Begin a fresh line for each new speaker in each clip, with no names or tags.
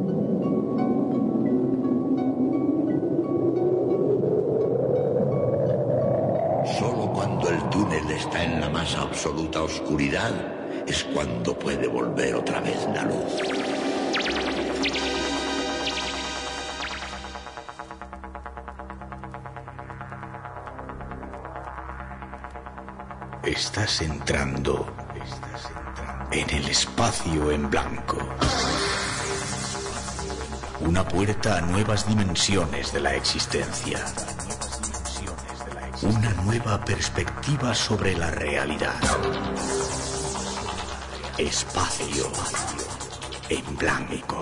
Solo cuando el túnel está en la más absoluta oscuridad es cuando puede volver otra vez la luz.
Estás entrando en el espacio en blanco. Una puerta a nuevas dimensiones de la existencia. Una nueva perspectiva sobre la realidad. Espacio en blanco.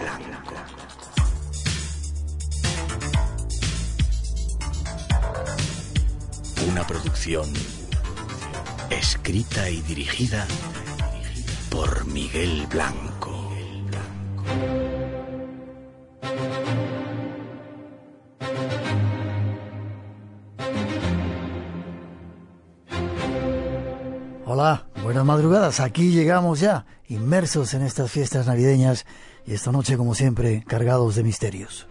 Una producción escrita y dirigida por Miguel Blanco.
Hola, buenas madrugadas. Aquí llegamos ya, inmersos en estas fiestas navideñas y esta noche, como siempre, cargados de misterios.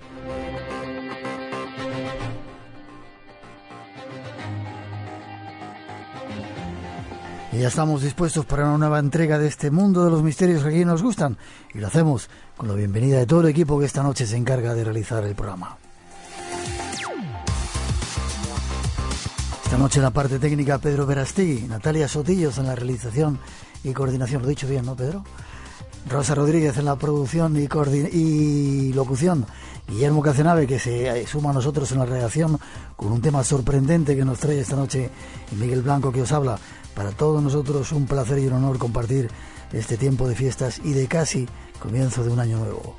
Y ya estamos dispuestos para una nueva entrega de este mundo de los misterios que aquí nos gustan. Y lo hacemos con la bienvenida de todo el equipo que esta noche se encarga de realizar el programa. Esta noche en la parte técnica Pedro Verastegui, Natalia Sotillos en la realización y coordinación. Lo he dicho bien, ¿no, Pedro? Rosa Rodríguez en la producción y locución. Guillermo Cacenave, que se suma a nosotros en la redacción con un tema sorprendente que nos trae esta noche. Y Miguel Blanco, que os habla. Para todos nosotros un placer y un honor compartir este tiempo de fiestas y de casi comienzo de un año nuevo.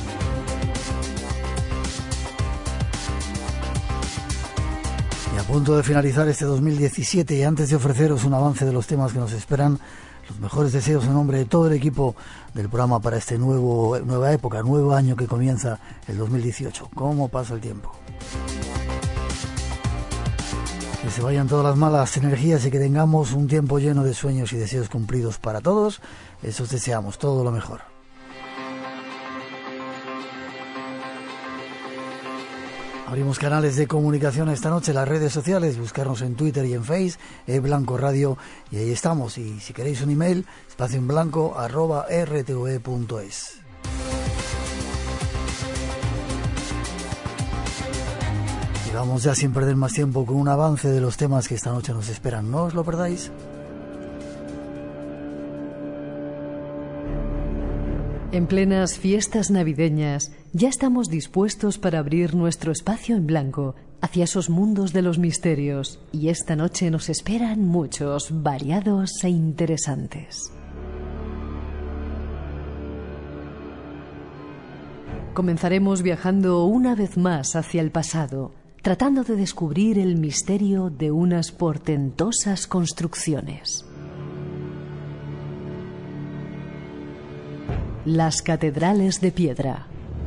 Y a punto de finalizar este 2017 y antes de ofreceros un avance de los temas que nos esperan, los mejores deseos en nombre de todo el equipo del programa para este nueva época, nuevo año que comienza el 2018. ¿Cómo pasa el tiempo? Que se vayan todas las malas energías y que tengamos un tiempo lleno de sueños y deseos cumplidos para todos. Eso os deseamos, todo lo mejor. Abrimos canales de comunicación esta noche, las redes sociales, buscarnos en Twitter y en Face, Blanco Radio, y ahí estamos. Y si queréis un email, espacioenblanco@rtve.es. Y vamos ya sin perder más tiempo con un avance de los temas que esta noche nos esperan. No os lo perdáis.
En plenas fiestas navideñas, ya estamos dispuestos para abrir nuestro espacio en blanco hacia esos mundos de los misterios. Y esta noche nos esperan muchos, variados e interesantes. Comenzaremos viajando una vez más hacia el pasado, tratando de descubrir el misterio de unas portentosas construcciones. Las catedrales de piedra.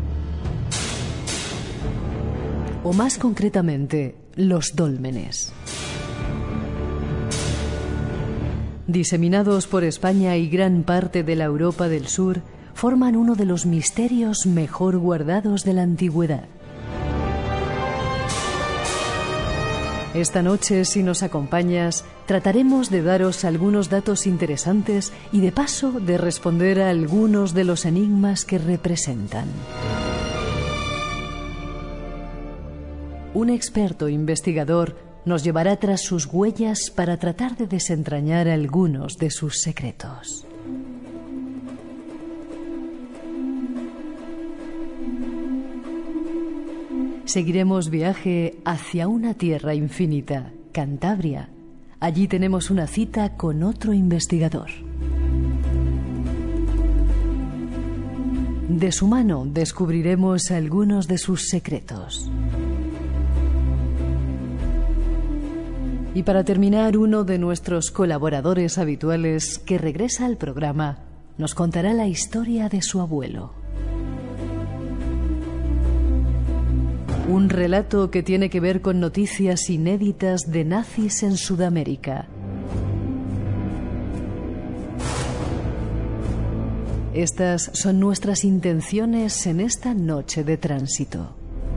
O más concretamente, los dólmenes. Diseminados por España y gran parte de la Europa del Sur, forman uno de los misterios mejor guardados de la antigüedad. Esta noche, si nos acompañas, trataremos de daros algunos datos interesantes y de paso de responder a algunos de los enigmas que representan. Un experto investigador nos llevará tras sus huellas para tratar de desentrañar algunos de sus secretos. Seguiremos viaje hacia una tierra infinita, Cantabria. Allí tenemos una cita con otro investigador. De su mano descubriremos algunos de sus secretos. Y para terminar, uno de nuestros colaboradores habituales que regresa al programa nos contará la historia de su abuelo. Un relato que tiene que ver con noticias inéditas de nazis en Sudamérica. Estas son nuestras intenciones en esta noche de tránsito.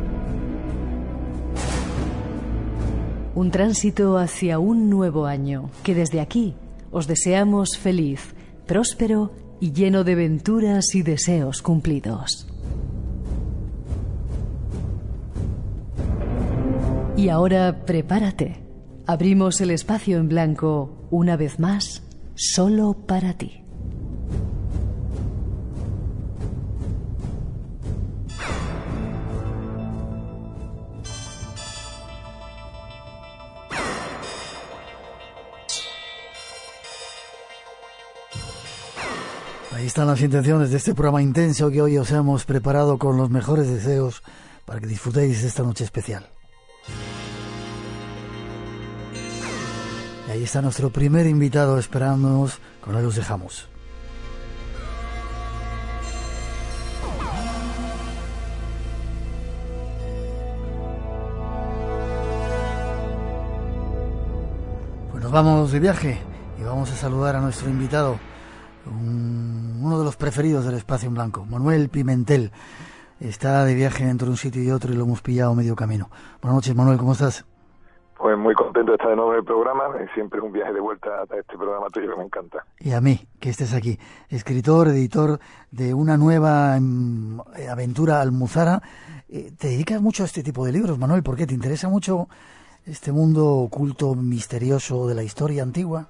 Un tránsito hacia un nuevo año, que desde aquí os deseamos feliz, próspero y lleno de venturas y deseos cumplidos. Y ahora prepárate. Abrimos el espacio en blanco, una vez más, solo para ti.
Ahí están las intenciones de este programa intenso que hoy os hemos preparado con los mejores deseos para que disfrutéis esta noche especial. Y ahí está nuestro primer invitado esperándonos, con él os dejamos. Pues nos vamos de viaje y vamos a saludar a nuestro invitado, uno de los preferidos del Espacio en Blanco, Manuel Pimentel. Está de viaje entre un sitio y otro y lo hemos pillado medio camino. Buenas noches, Manuel, ¿cómo estás?
Pues muy contento de estar de nuevo en el programa. Siempre es un viaje de vuelta a este programa tuyo que me encanta.
Y a mí, que estés aquí. Escritor, editor de una nueva aventura almuzara. Te dedicas mucho a este tipo de libros, Manuel. ¿Por qué? ¿Te interesa mucho este mundo oculto, misterioso de la historia antigua?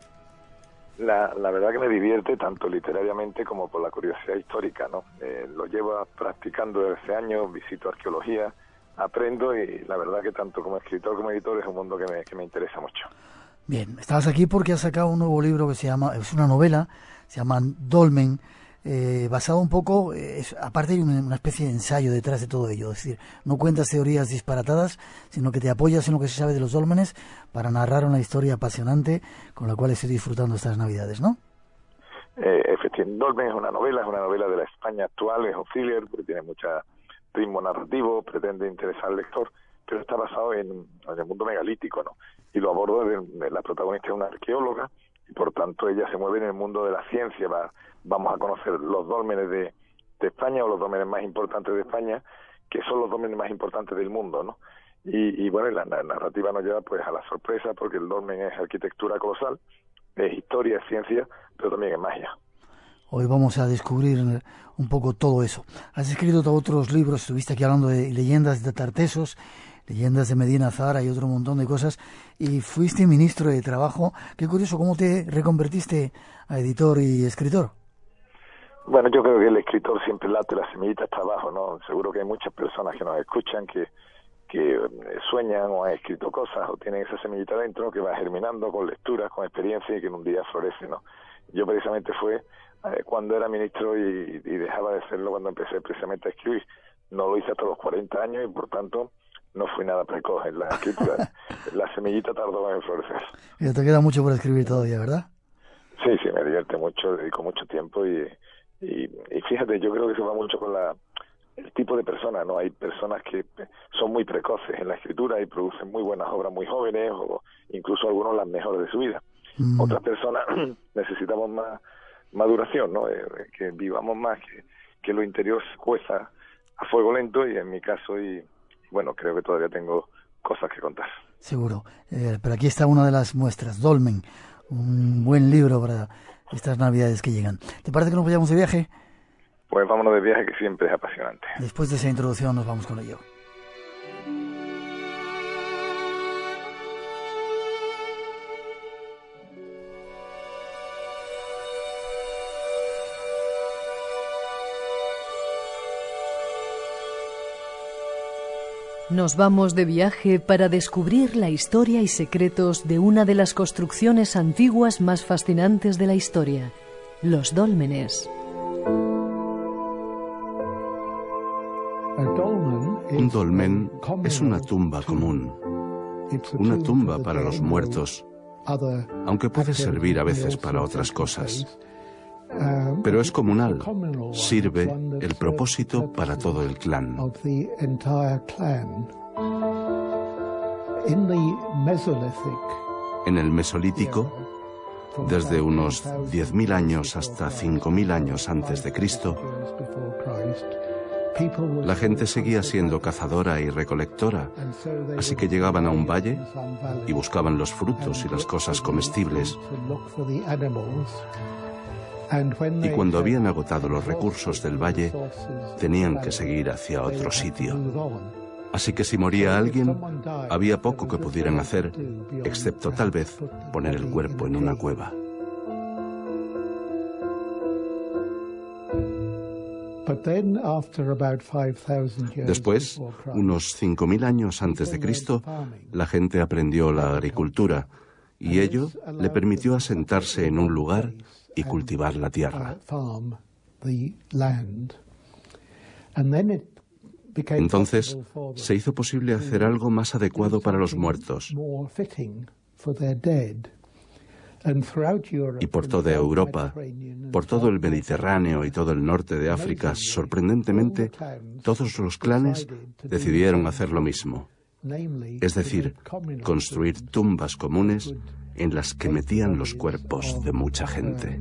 La verdad que me divierte tanto literariamente como por la curiosidad histórica, ¿no? Lo llevo practicando desde hace años, visito arqueología, aprendo y la verdad que tanto como escritor como editor es un mundo que me interesa mucho.
Bien, estabas aquí porque has sacado un nuevo libro que se llama, es una novela, se llama Dolmen, basado un poco, aparte hay una especie de ensayo detrás de todo ello, es decir, no cuentas teorías disparatadas, sino que te apoyas en lo que se sabe de los dólmenes para narrar una historia apasionante con la cual estoy disfrutando estas Navidades, ¿no?
Efectivamente, Dolmen es una novela de la España actual, es un thriller porque tiene mucho ritmo narrativo, pretende interesar al lector, pero está basado en el mundo megalítico, ¿no? Y lo abordo la protagonista es una arqueóloga y por tanto ella se mueve en el mundo de la ciencia. Vamos a conocer los dólmenes de España o los dólmenes más importantes de España, que son los dólmenes más importantes del mundo, ¿no? Y bueno, la narrativa nos lleva pues a la sorpresa porque el dolmen es arquitectura colosal, es historia, es ciencia, pero también es magia.
Hoy vamos a descubrir un poco todo eso. Has escrito otros libros, estuviste aquí hablando de leyendas de Tartesos, leyendas de Medina Zahara y otro montón de cosas, y fuiste ministro de Trabajo. Qué curioso, ¿cómo te reconvertiste a editor y escritor?
Bueno, yo creo que el escritor siempre late, la semillita está abajo, ¿no? Seguro que hay muchas personas que nos escuchan que sueñan o han escrito cosas o tienen esa semillita dentro que va germinando con lecturas, con experiencia y que en un día florece, ¿no? Yo precisamente fue cuando era ministro y dejaba de serlo cuando empecé precisamente a escribir. No lo hice hasta los 40 años y por tanto no fui nada precoz en la escritura. La semillita tardó en florecer.
Y te queda mucho por escribir todavía, ¿verdad?
Sí, me divierte mucho, dedico mucho tiempo y fíjate, yo creo que se va mucho con el tipo de personas, ¿no? Hay personas que son muy precoces en la escritura y producen muy buenas obras muy jóvenes o incluso algunos las mejores de su vida. Otras personas necesitamos más maduración, ¿no? Que vivamos más, que lo interior se cueza a fuego lento y en mi caso, y bueno, creo que todavía tengo cosas que contar.
Seguro, pero aquí está una de las muestras, Dolmen, un buen libro para estas Navidades que llegan. ¿Te parece que nos vayamos de viaje?
Pues vámonos de viaje, que siempre es apasionante.
Después de esa introducción nos vamos con ello.
Nos vamos de viaje para descubrir la historia y secretos de una de las construcciones antiguas más fascinantes de la historia, los dólmenes.
Un dolmen es una tumba común, una tumba para los muertos, aunque puede servir a veces para otras cosas. Pero es comunal, sirve el propósito para todo el clan. En el Mesolítico Desde unos 10.000 años hasta 5.000 años antes de Cristo, la gente seguía siendo cazadora y recolectora, así que llegaban a un valle y buscaban los frutos y las cosas comestibles. Y cuando habían agotado los recursos del valle, tenían que seguir hacia otro sitio. Así que si moría alguien, había poco que pudieran hacer, excepto tal vez poner el cuerpo en una cueva. Después, unos 5.000 años antes de Cristo, la gente aprendió la agricultura y ello le permitió asentarse en un lugar y cultivar la tierra. Entonces, se hizo posible hacer algo más adecuado para los muertos. Y por toda Europa, por todo el Mediterráneo y todo el norte de África, sorprendentemente, todos los clanes decidieron hacer lo mismo. Es decir, construir tumbas comunes en las que metían los cuerpos de mucha gente.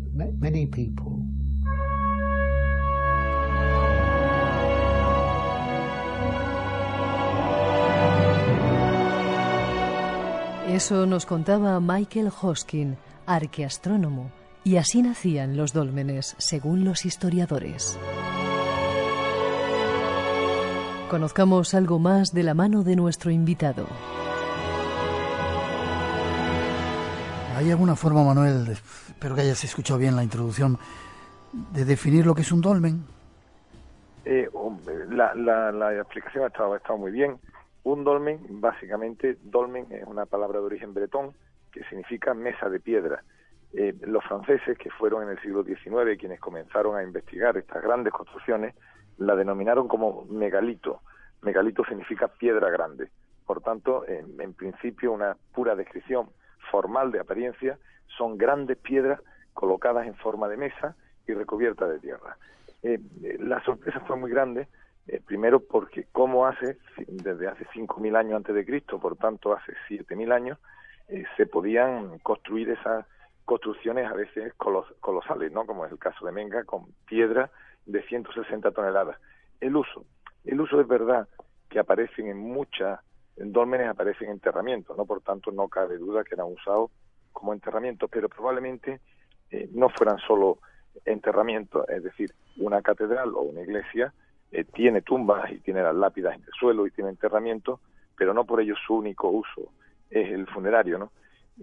Eso nos contaba Michael Hoskin, arqueastrónomo, y así nacían los dólmenes, según los historiadores. Conozcamos algo más de la mano de nuestro invitado.
¿Hay alguna forma, Manuel, espero que hayas escuchado bien la introducción, de definir lo que es un dolmen?
La explicación ha estado muy bien. Un dolmen, básicamente, dolmen es una palabra de origen bretón que significa mesa de piedra. Los franceses, que fueron en el siglo XIX quienes comenzaron a investigar estas grandes construcciones, la denominaron como megalito. Megalito significa piedra grande. Por tanto, en principio, una pura descripción formal de apariencia, son grandes piedras colocadas en forma de mesa y recubiertas de tierra. La sorpresa fue muy grande, primero porque desde hace 5.000 años antes de Cristo, por tanto hace 7.000 años, se podían construir esas construcciones a veces colosales, ¿no? Como es el caso de Menga, con piedra de 160 toneladas. El uso es verdad que aparecen en dólmenes aparecen enterramientos, ¿no? Por tanto no cabe duda que eran usados como enterramientos, pero probablemente no fueran solo enterramientos, es decir, una catedral o una iglesia tiene tumbas y tiene las lápidas en el suelo y tiene enterramientos, pero no por ello su único uso es el funerario, ¿no?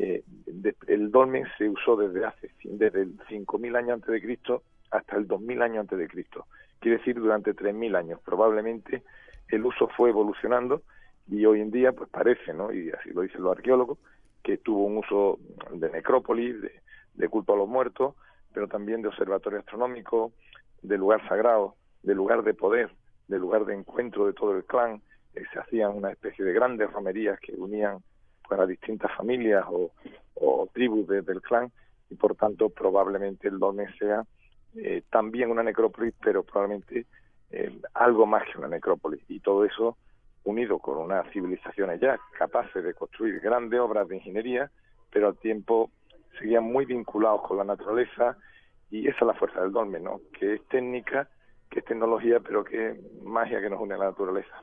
El dolmen se usó desde el 5.000 años antes de Cristo hasta el 2.000 años antes de Cristo, quiere decir durante 3.000 años. Probablemente el uso fue evolucionando y hoy en día pues parece, ¿no? Y así lo dicen los arqueólogos, que tuvo un uso de necrópolis, de culto a los muertos, pero también de observatorio astronómico, de lugar sagrado, de lugar de poder, de lugar de encuentro de todo el clan. Se hacían una especie de grandes romerías que unían pues, a distintas familias o tribus del clan, y por tanto probablemente el dolmen sea también una necrópolis, pero probablemente algo más que una necrópolis, y todo eso unido con unas civilizaciones ya capaces de construir grandes obras de ingeniería, pero al tiempo seguían muy vinculados con la naturaleza, y esa es la fuerza del dolmen, ¿no? Que es técnica, que es tecnología, pero que es magia que nos une a la naturaleza.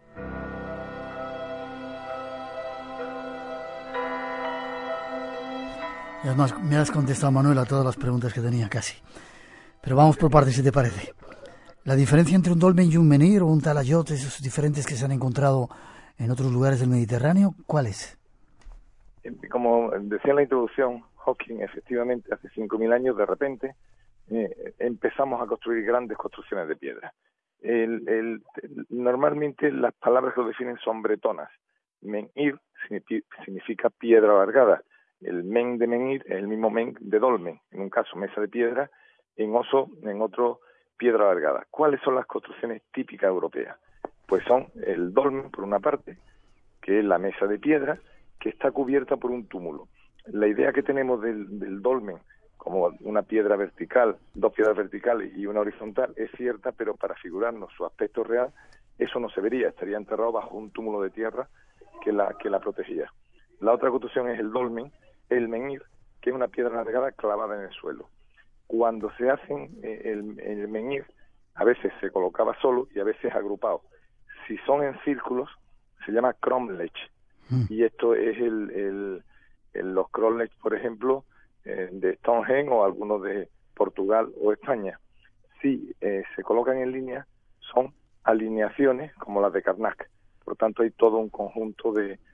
Ya me has contestado, Manuel, a todas las preguntas que tenía casi. Pero vamos por partes, si te parece. La diferencia entre un dolmen y un menhir o un talayot, esos diferentes que se han encontrado en otros lugares del Mediterráneo, ¿cuál es?
Como decía en la introducción, Hoskin, efectivamente, hace 5.000 años, de repente, empezamos a construir grandes construcciones de piedra. Normalmente las palabras que lo definen son bretonas. Menhir significa piedra alargada. El men de menhir es el mismo men de dolmen. En un caso, mesa de piedra, en otro, piedra alargada. ¿Cuáles son las construcciones típicas europeas? Pues son el dolmen, por una parte, que es la mesa de piedra, que está cubierta por un túmulo. La idea que tenemos del dolmen como una piedra vertical, dos piedras verticales y una horizontal, es cierta, pero para figurarnos su aspecto real, eso no se vería, estaría enterrado bajo un túmulo de tierra que la protegía. La otra construcción es el dolmen, el menhir, que es una piedra alargada clavada en el suelo. Cuando se hacen el menhir, a veces se colocaba solo y a veces agrupado. Si son en círculos, se llama cromlech. Y esto es los cromlech, por ejemplo, de Stonehenge o algunos de Portugal o España. Si se colocan en línea, son alineaciones como las de Karnak. Por lo tanto, hay todo un conjunto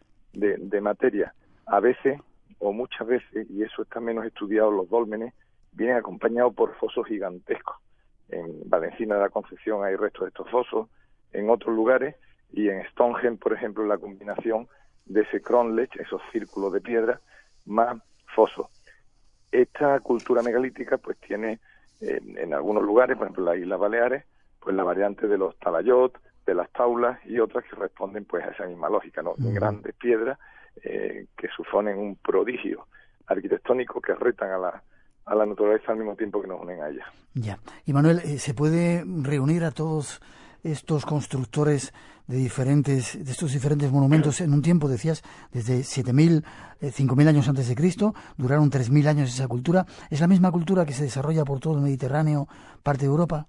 de materia. A veces, o muchas veces, y eso está menos estudiado, los dólmenes vienen acompañados por fosos gigantescos. En Valencina de la Concepción hay restos de estos fosos, en otros lugares, y en Stonehenge, por ejemplo, la combinación de ese cromlech, esos círculos de piedra, más fosos. Esta cultura megalítica pues tiene en algunos lugares, por ejemplo en las Islas Baleares, pues la variante de los talayot, de las taulas y otras que responden pues a esa misma lógica, ¿no? Grandes piedras que suponen un prodigio arquitectónico que retan a la naturaleza al mismo tiempo que nos unen a ella.
Ya. Y Manuel, ¿se puede reunir a todos estos constructores de estos diferentes monumentos en un tiempo? Decías, desde 7.000, 5.000 años antes de Cristo, duraron 3.000 años esa cultura. ¿Es la misma cultura que se desarrolla por todo el Mediterráneo, parte de Europa?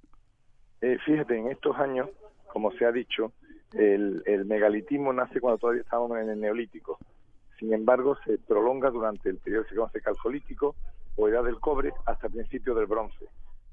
Fíjate, en estos años, como se ha dicho, el megalitismo nace cuando todavía estábamos en el Neolítico. Sin embargo, se prolonga durante el periodo que se conoce Calcolítico o Edad del Cobre hasta el principio del Bronce.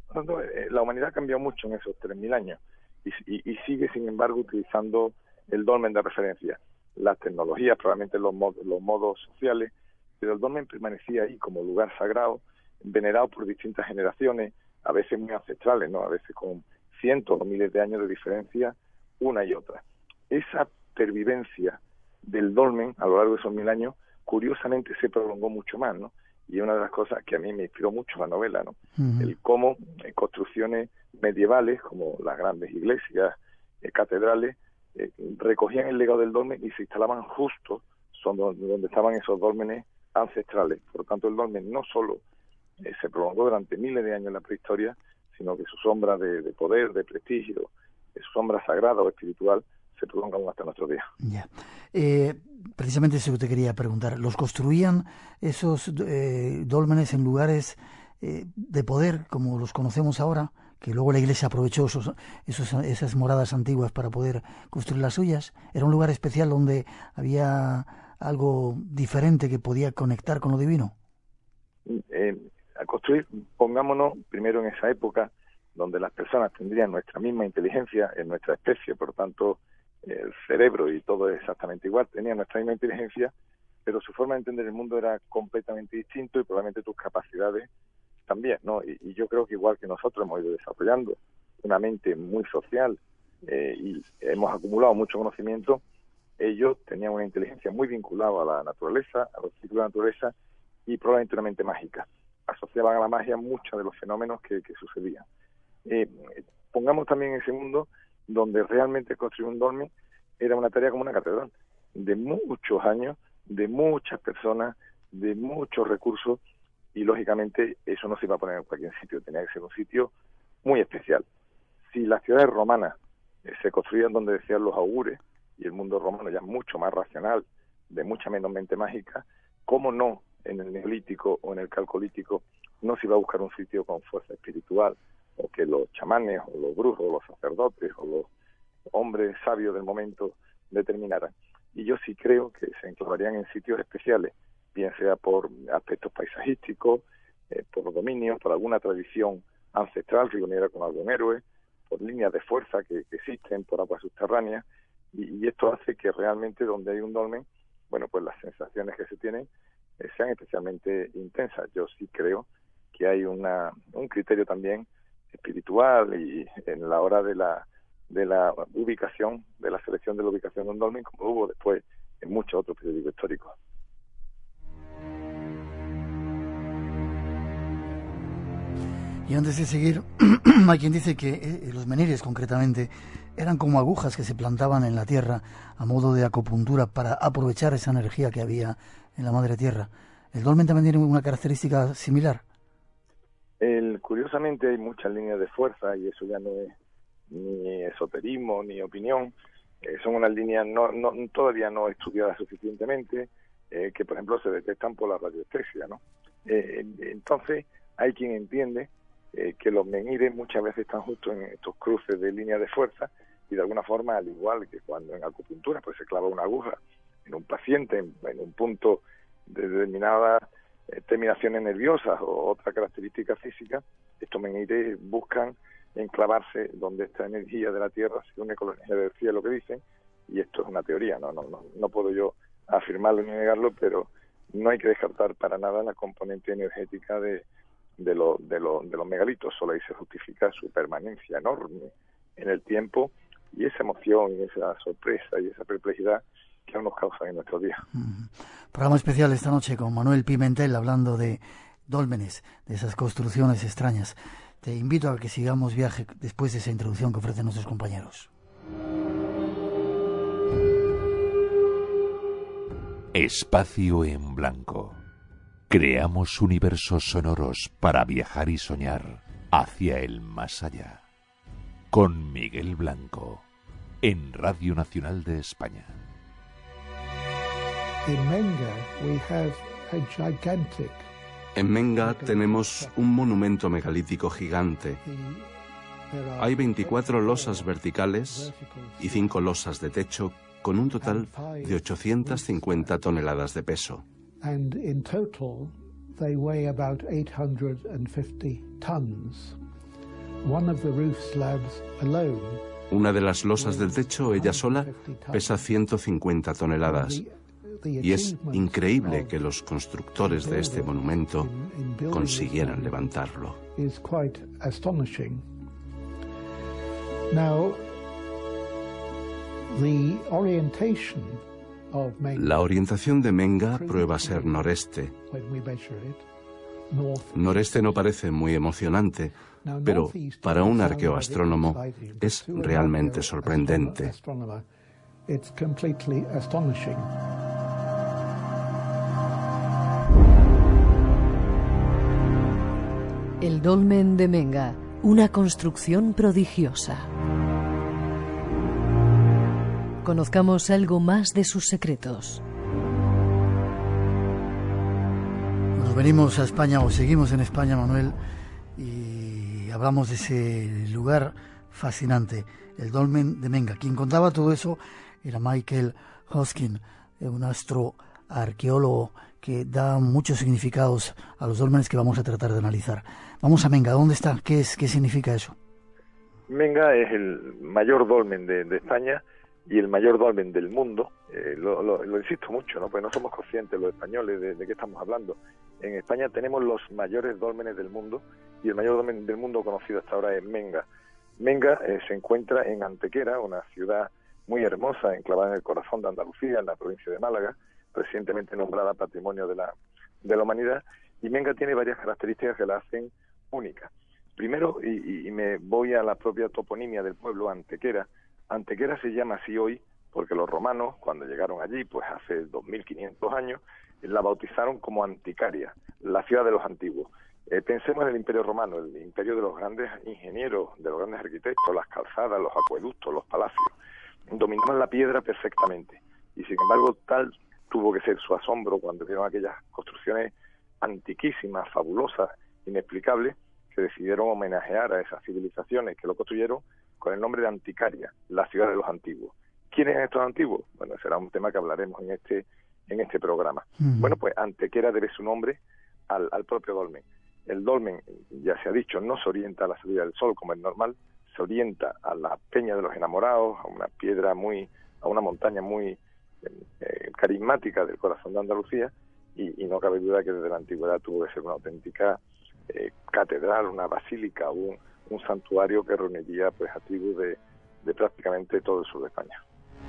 La humanidad ha cambiado mucho en esos 3.000 años y sigue, sin embargo, utilizando el dolmen de referencia. Las tecnologías, probablemente los modos sociales, pero el dolmen permanecía ahí como lugar sagrado, venerado por distintas generaciones, a veces muy ancestrales, ¿no? A veces con cientos o miles de años de diferencia una y otra. Esa pervivencia del dolmen a lo largo de esos 1.000 años, curiosamente se prolongó mucho más, ¿no? Y es una de las cosas que a mí me inspiró mucho la novela, ¿no? El cómo construcciones medievales, como las grandes iglesias, catedrales, recogían el legado del dolmen y se instalaban justo donde estaban esos dólmenes ancestrales. Por lo tanto, el dolmen no solo se prolongó durante miles de años en la prehistoria, sino que su sombra de poder, de prestigio, su sombra sagrada o espiritual, se prolongan hasta nuestros días.
Ya. Precisamente eso que te quería preguntar. ¿Los construían esos dólmenes en lugares de poder, como los conocemos ahora, que luego la Iglesia aprovechó esas moradas antiguas para poder construir las suyas? ¿Era un lugar especial donde había algo diferente que podía conectar con lo divino?
A construir, pongámonos primero en esa época donde las personas tendrían nuestra misma inteligencia en nuestra especie, por lo tanto el cerebro y todo es exactamente igual, tenían nuestra misma inteligencia, pero su forma de entender el mundo era completamente distinto y probablemente tus capacidades también, ¿no? Y yo creo que igual que nosotros hemos ido desarrollando una mente muy social y hemos acumulado mucho conocimiento, ellos tenían una inteligencia muy vinculada a la naturaleza, a los ciclos de la naturaleza y probablemente una mente mágica. Asociaban a la magia muchos de los fenómenos que sucedían. Pongamos también ese mundo donde realmente construir un dolmen era una tarea como una catedral, de muchos años, de muchas personas, de muchos recursos, y lógicamente eso no se iba a poner en cualquier sitio, tenía que ser un sitio muy especial. Si las ciudades romanas se construían donde decían los augures, y el mundo romano ya mucho más racional, de mucha menos mente mágica, ¿cómo no en el Neolítico o en el Calcolítico no se iba a buscar un sitio con fuerza espiritual, o que los chamanes, o los brujos, o los sacerdotes, o los hombres sabios del momento determinaran? Y yo sí creo que se enclavarían en sitios especiales, bien sea por aspectos paisajísticos, por dominios, por alguna tradición ancestral reunida con algún héroe, por líneas de fuerza que existen, por aguas subterráneas, y esto hace que realmente donde hay un dolmen, bueno, pues las sensaciones que se tienen sean especialmente intensas. Yo sí creo que hay un criterio también espiritual y en la hora de la ubicación, de la selección de la ubicación de un dolmen, como hubo después en muchos otros periódicos históricos.
Y antes de seguir, hay quien dice que los menhires concretamente eran como agujas que se plantaban en la tierra a modo de acupuntura para aprovechar esa energía que había en la madre tierra. ¿El dolmen también tiene una característica similar?
Curiosamente hay muchas líneas de fuerza y eso ya no es ni esoterismo ni opinión. Son unas líneas todavía no estudiadas suficientemente, que por ejemplo se detectan por la radiestesia, ¿no? Entonces hay quien entiende que los menhires muchas veces están justo en estos cruces de línea de fuerza, y de alguna forma, al igual que cuando en acupuntura pues se clava una aguja en un paciente en un punto de determinadas terminaciones nerviosas o otra característica física, estos menhires buscan enclavarse donde esta energía de la Tierra se une con la energía del cielo, que dicen, y esto es una teoría, no puedo yo afirmarlo ni negarlo, pero no hay que descartar para nada la componente energética de los megalitos. Solo ahí se justifica su permanencia enorme en el tiempo y esa emoción y esa sorpresa y esa perplejidad que aún nos causan en nuestros días.
Programa especial esta noche con Manuel Pimentel, hablando de dólmenes, de esas construcciones extrañas. Te invito a que sigamos viaje después de esa introducción que ofrecen nuestros compañeros.
Espacio en Blanco. Creamos universos sonoros para viajar y soñar hacia el más allá. Con Miguel Blanco, en Radio Nacional de España.
En Menga tenemos un monumento megalítico gigante. Hay 24 losas verticales y 5 losas de techo con un total de 850 toneladas de peso.
And in total they weigh about 850 tons. One of the roof slabs alone.
Una de las losas del techo, ella sola, pesa 150 toneladas. Y es increíble que los constructores de este monumento consiguieran levantarlo.
Is quite astonishing. Now, the orientation of Menga,
la orientación de Menga prueba ser noreste. Noreste no parece muy emocionante, pero para un arqueoastrónomo es realmente sorprendente.
El dolmen de Menga, una construcción prodigiosa. Conozcamos algo más de sus secretos.
Nos venimos a España, o seguimos en España, Manuel, y hablamos de ese lugar fascinante, el dolmen de Menga. Quien contaba todo eso era Michael Hoskin, un astroarqueólogo que da muchos significados a los dólmenes que vamos a tratar de analizar. Vamos a Menga, ¿dónde está? ¿Qué significa eso?
Menga es el mayor dolmen de España y el mayor dolmen del mundo. Lo insisto mucho, ¿no? Pues no somos conscientes los españoles de qué estamos hablando. En España tenemos los mayores dólmenes del mundo, y el mayor dolmen del mundo conocido hasta ahora es Menga. Menga se encuentra en Antequera, una ciudad muy hermosa, enclavada en el corazón de Andalucía, en la provincia de Málaga, recientemente nombrada Patrimonio de la Humanidad, y Menga tiene varias características que la hacen única. Primero, y me voy a la propia toponimia del pueblo, Antequera. Antequera se llama así hoy porque los romanos, cuando llegaron allí, pues hace 2500 años, la bautizaron como Anticaria, la ciudad de los antiguos. Pensemos en el Imperio Romano, el imperio de los grandes ingenieros, de los grandes arquitectos, las calzadas, los acueductos, los palacios. Dominaban la piedra perfectamente, y sin embargo tal tuvo que ser su asombro cuando vieron aquellas construcciones antiquísimas, fabulosas, inexplicables, que decidieron homenajear a esas civilizaciones que lo construyeron con el nombre de Anticaria, la ciudad de los antiguos. ¿Quiénes son estos antiguos? Bueno, será un tema que hablaremos en este programa. Bueno, pues Antequera debe su nombre al propio dolmen. El dolmen, ya se ha dicho, no se orienta a la salida del sol como es normal, se orienta a la Peña de los Enamorados, a una piedra a una montaña muy carismática del corazón de Andalucía, y no cabe duda que desde la antigüedad tuvo que ser una auténtica catedral, una basílica, un santuario que reuniría pues a tribus de prácticamente todo el sur de España.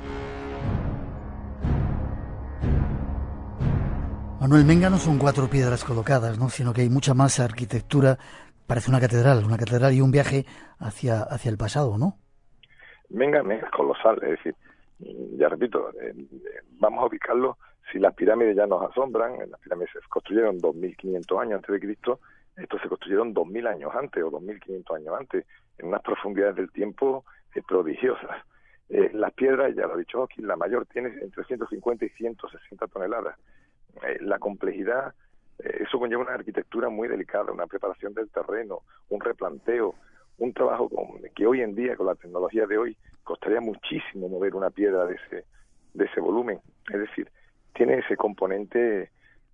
Manuel, Menga no son 4 piedras colocadas, ¿no? Sino que hay mucha más arquitectura. Parece una catedral y un viaje hacia el pasado, ¿no?
Menga es colosal, es decir, ya repito, vamos a ubicarlo. Si las pirámides ya nos asombran, las pirámides se construyeron 2500 años antes de Cristo, estos se construyeron 2000 años antes o 2500 años antes, en unas profundidades del tiempo prodigiosas. Las piedras, ya lo ha dicho Hoskin, la mayor tiene entre 150 y 160 toneladas. la complejidad, eso conlleva una arquitectura muy delicada, una preparación del terreno, un replanteo, un trabajo que hoy en día, con la tecnología de hoy, costaría muchísimo mover una piedra de ese volumen. Es decir, tiene ese componente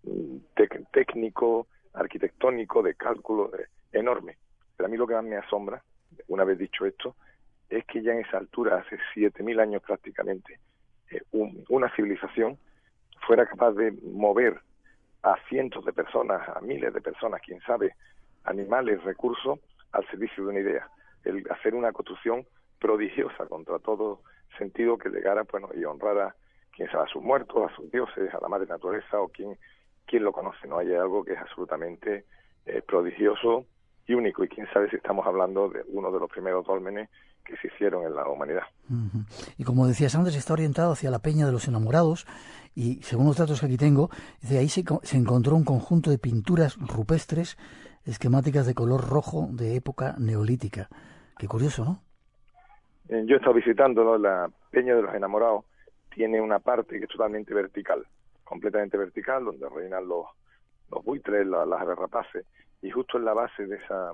técnico, arquitectónico, de cálculo enorme. Pero a mí lo que más me asombra, una vez dicho esto, es que ya en esa altura, hace 7.000 años prácticamente, una civilización fuera capaz de mover a cientos de personas, a miles de personas, quién sabe, animales, recursos, al servicio de una idea. El hacer una construcción prodigiosa contra todo sentido que llegara, bueno, y honrara, quién sabe, a sus muertos, a sus dioses, a la madre naturaleza, o quién lo conoce, ¿no? Hay algo que es absolutamente prodigioso y único, y quién sabe si estamos hablando de uno de los primeros dólmenes que se hicieron en la humanidad.
Uh-huh. Y como decías antes, está orientado hacia la Peña de los Enamorados, y según los datos que aquí tengo, dice, ahí se encontró un conjunto de pinturas rupestres esquemáticas de color rojo de época neolítica. Qué curioso, ¿no?
Yo he estado visitando, ¿no? La Peña de los Enamorados tiene una parte que es totalmente vertical, completamente vertical, donde reinan los buitres, las aves rapaces, y justo en la base de esa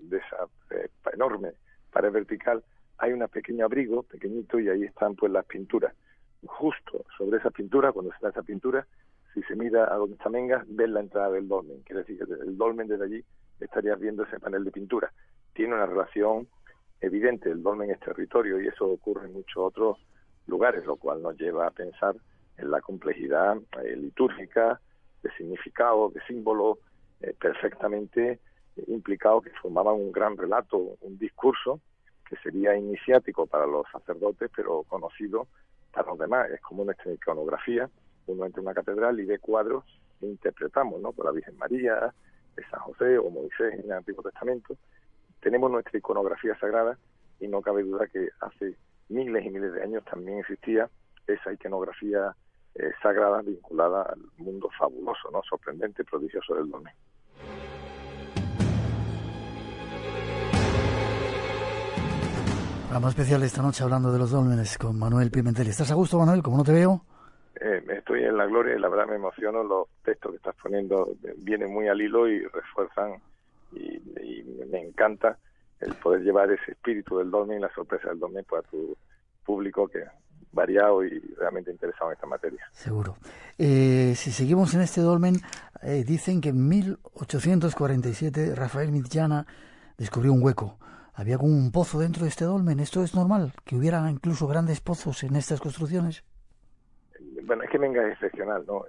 enorme pared vertical hay un pequeño abrigo, pequeñito, y ahí están pues las pinturas. Justo sobre esa pintura, cuando se da esa pintura, si se mira a donde está Mengas, ves la entrada del dolmen. Quiere decir que el dolmen desde allí estarías viendo ese panel de pintura. Tiene una relación evidente, el dolmen es territorio, y eso ocurre en muchos otros lugares, lo cual nos lleva a pensar en la complejidad litúrgica, de significado, de símbolos perfectamente implicados, que formaban un gran relato, un discurso que sería iniciático para los sacerdotes, pero conocido para los demás. Es como nuestra iconografía. Uno entra en una catedral y ve cuadros que interpretamos, ¿no? Por la Virgen María, de San José o Moisés en el Antiguo Testamento. Tenemos nuestra iconografía sagrada, y no cabe duda que hace miles y miles de años también existía esa iconografía sagrada vinculada al mundo fabuloso, ¿no? Sorprendente, prodigioso del dolmen.
Programa especial esta noche hablando de los dólmenes con Manuel Pimentel. ¿Estás a gusto, Manuel? Como no te veo.
Estoy en la gloria y la verdad me emociono. Los textos que estás poniendo vienen muy al hilo y refuerzan, y me encanta el poder llevar ese espíritu del dolmen y la sorpresa del dolmen para tu público, que es variado y realmente interesado en esta materia.
Seguro. Si seguimos en este dolmen, dicen que en 1847 Rafael Mitjana descubrió un hueco. Había como un pozo dentro de este dolmen. ¿Esto es normal? ¿Que hubiera incluso grandes pozos en estas construcciones?
Bueno, es que Menga es excepcional, ¿no?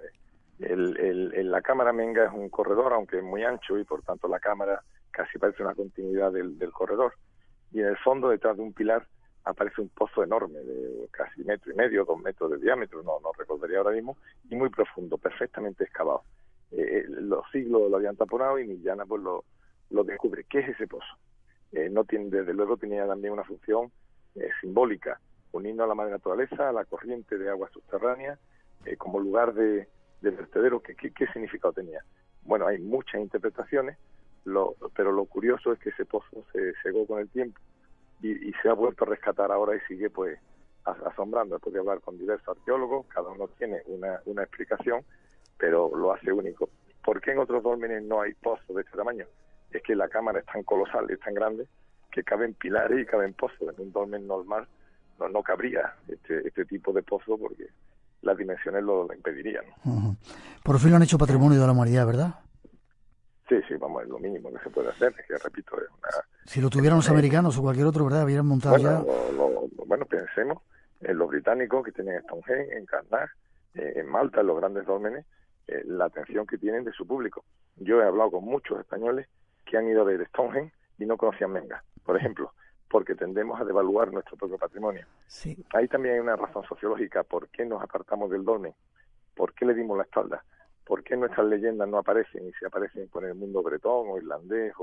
La cámara Menga es un corredor, aunque es muy ancho, y por tanto la cámara casi parece una continuidad del corredor. Y en el fondo, detrás de un pilar, aparece un pozo enorme, de casi 1,5 metros, 2 metros de diámetro, no recordaría ahora mismo, y muy profundo, perfectamente excavado. Los siglos lo habían taponado y Mitjana pues lo descubre. ¿Qué es ese pozo? Desde luego tenía también una función simbólica, unirnos a la madre naturaleza, a la corriente de agua subterránea, como lugar de vertedero. ¿Qué significado tenía? Bueno, hay muchas interpretaciones, pero lo curioso es que ese pozo se cegó con el tiempo y se ha vuelto a rescatar ahora, y sigue pues asombrando. Después de hablar con diversos arqueólogos, cada uno tiene una explicación, pero lo hace único. ¿Por qué en otros dólmenes no hay pozos de este tamaño? Es que la cámara es tan colosal, es tan grande, que caben pilares y caben pozos. En un dolmen normal no cabría este tipo de pozo, porque las dimensiones lo impedirían.
Uh-huh. Por fin lo han hecho patrimonio de la humanidad, ¿verdad?
Sí, vamos, es lo mínimo que se puede hacer. Es que, repito, es una...
Si lo tuvieran los americanos o cualquier otro, ¿verdad? Habrían montado
Bueno, pensemos en los británicos que tienen Stonehenge, en Karnak, en Malta, en los grandes dólmenes, la atención que tienen de su público. Yo he hablado con muchos españoles que han ido a ver Stonehenge y no conocían Menga, por ejemplo, porque tendemos a devaluar nuestro propio patrimonio.
Sí.
Ahí también hay una razón sociológica. ¿Por qué nos apartamos del dolmen? ¿Por qué le dimos la espalda? ¿Por qué nuestras leyendas no aparecen, y si aparecen por el mundo bretón o irlandés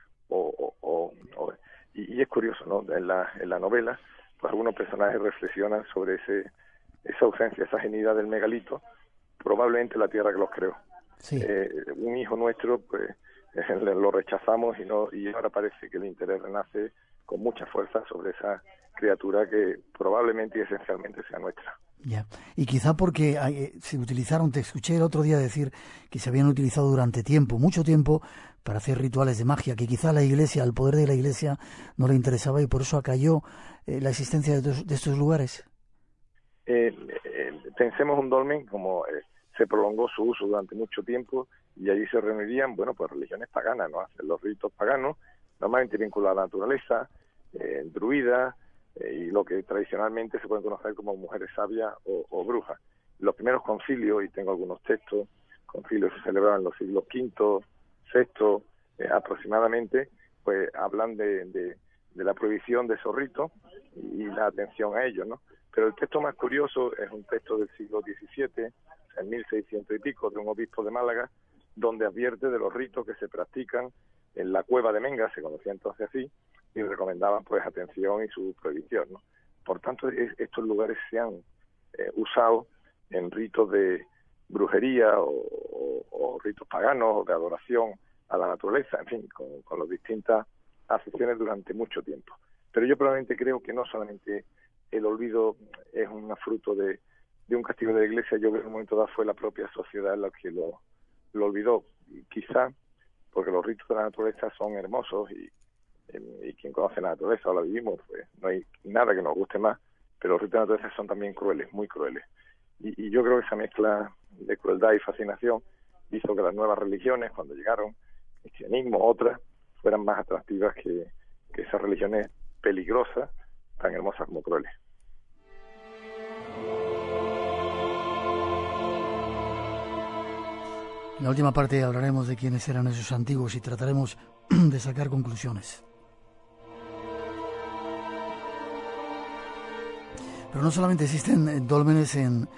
y es curioso, ¿no? En la novela, pues algunos personajes reflexionan sobre esa ausencia, esa genialidad del megalito, probablemente la tierra que los creó.
Sí.
Un hijo nuestro, pues lo rechazamos y ahora parece que el interés renace con mucha fuerza sobre esa criatura que probablemente y esencialmente sea nuestra.
Ya, y quizá porque se utilizaron, te escuché el otro día decir que se habían utilizado durante tiempo, mucho tiempo, para hacer rituales de magia, que quizá a la Iglesia, al poder de la Iglesia, no le interesaba y por eso acalló la existencia de estos lugares.
Pensemos un dolmen como se prolongó su uso durante mucho tiempo y allí se reunirían, bueno, pues religiones paganas, ¿no? Hacen los ritos paganos, normalmente vinculados a la naturaleza, druidas, y lo que tradicionalmente se pueden conocer como mujeres sabias o brujas. Los primeros concilios, y tengo algunos textos, concilios que se celebraban en los siglos V, VI, aproximadamente, pues hablan de la prohibición de esos ritos y la atención a ellos, ¿no? Pero el texto más curioso es un texto del siglo XVII, en 1600 y pico, de un obispo de Málaga, donde advierte de los ritos que se practican en la cueva de Menga, se conocía entonces así, y recomendaban pues atención y su prohibición, ¿no? Por tanto, estos lugares se han usado en ritos de brujería o ritos paganos o de adoración a la naturaleza, en fin, con las distintas acepciones durante mucho tiempo. Pero yo probablemente creo que no solamente el olvido es un fruto de un castigo de la Iglesia, yo creo que en un momento dado fue la propia sociedad la que lo olvidó, y quizá porque los ritos de la naturaleza son hermosos y quien conoce la naturaleza o la vivimos, pues no hay nada que nos guste más, pero los ritos de la naturaleza son también crueles, muy crueles. Y yo creo que esa mezcla de crueldad y fascinación hizo que las nuevas religiones, cuando llegaron, cristianismo, otras, fueran más atractivas que esas religiones peligrosas, tan hermosas como crueles.
En la última parte hablaremos de quiénes eran esos antiguos y trataremos de sacar conclusiones. Pero no solamente existen dólmenes en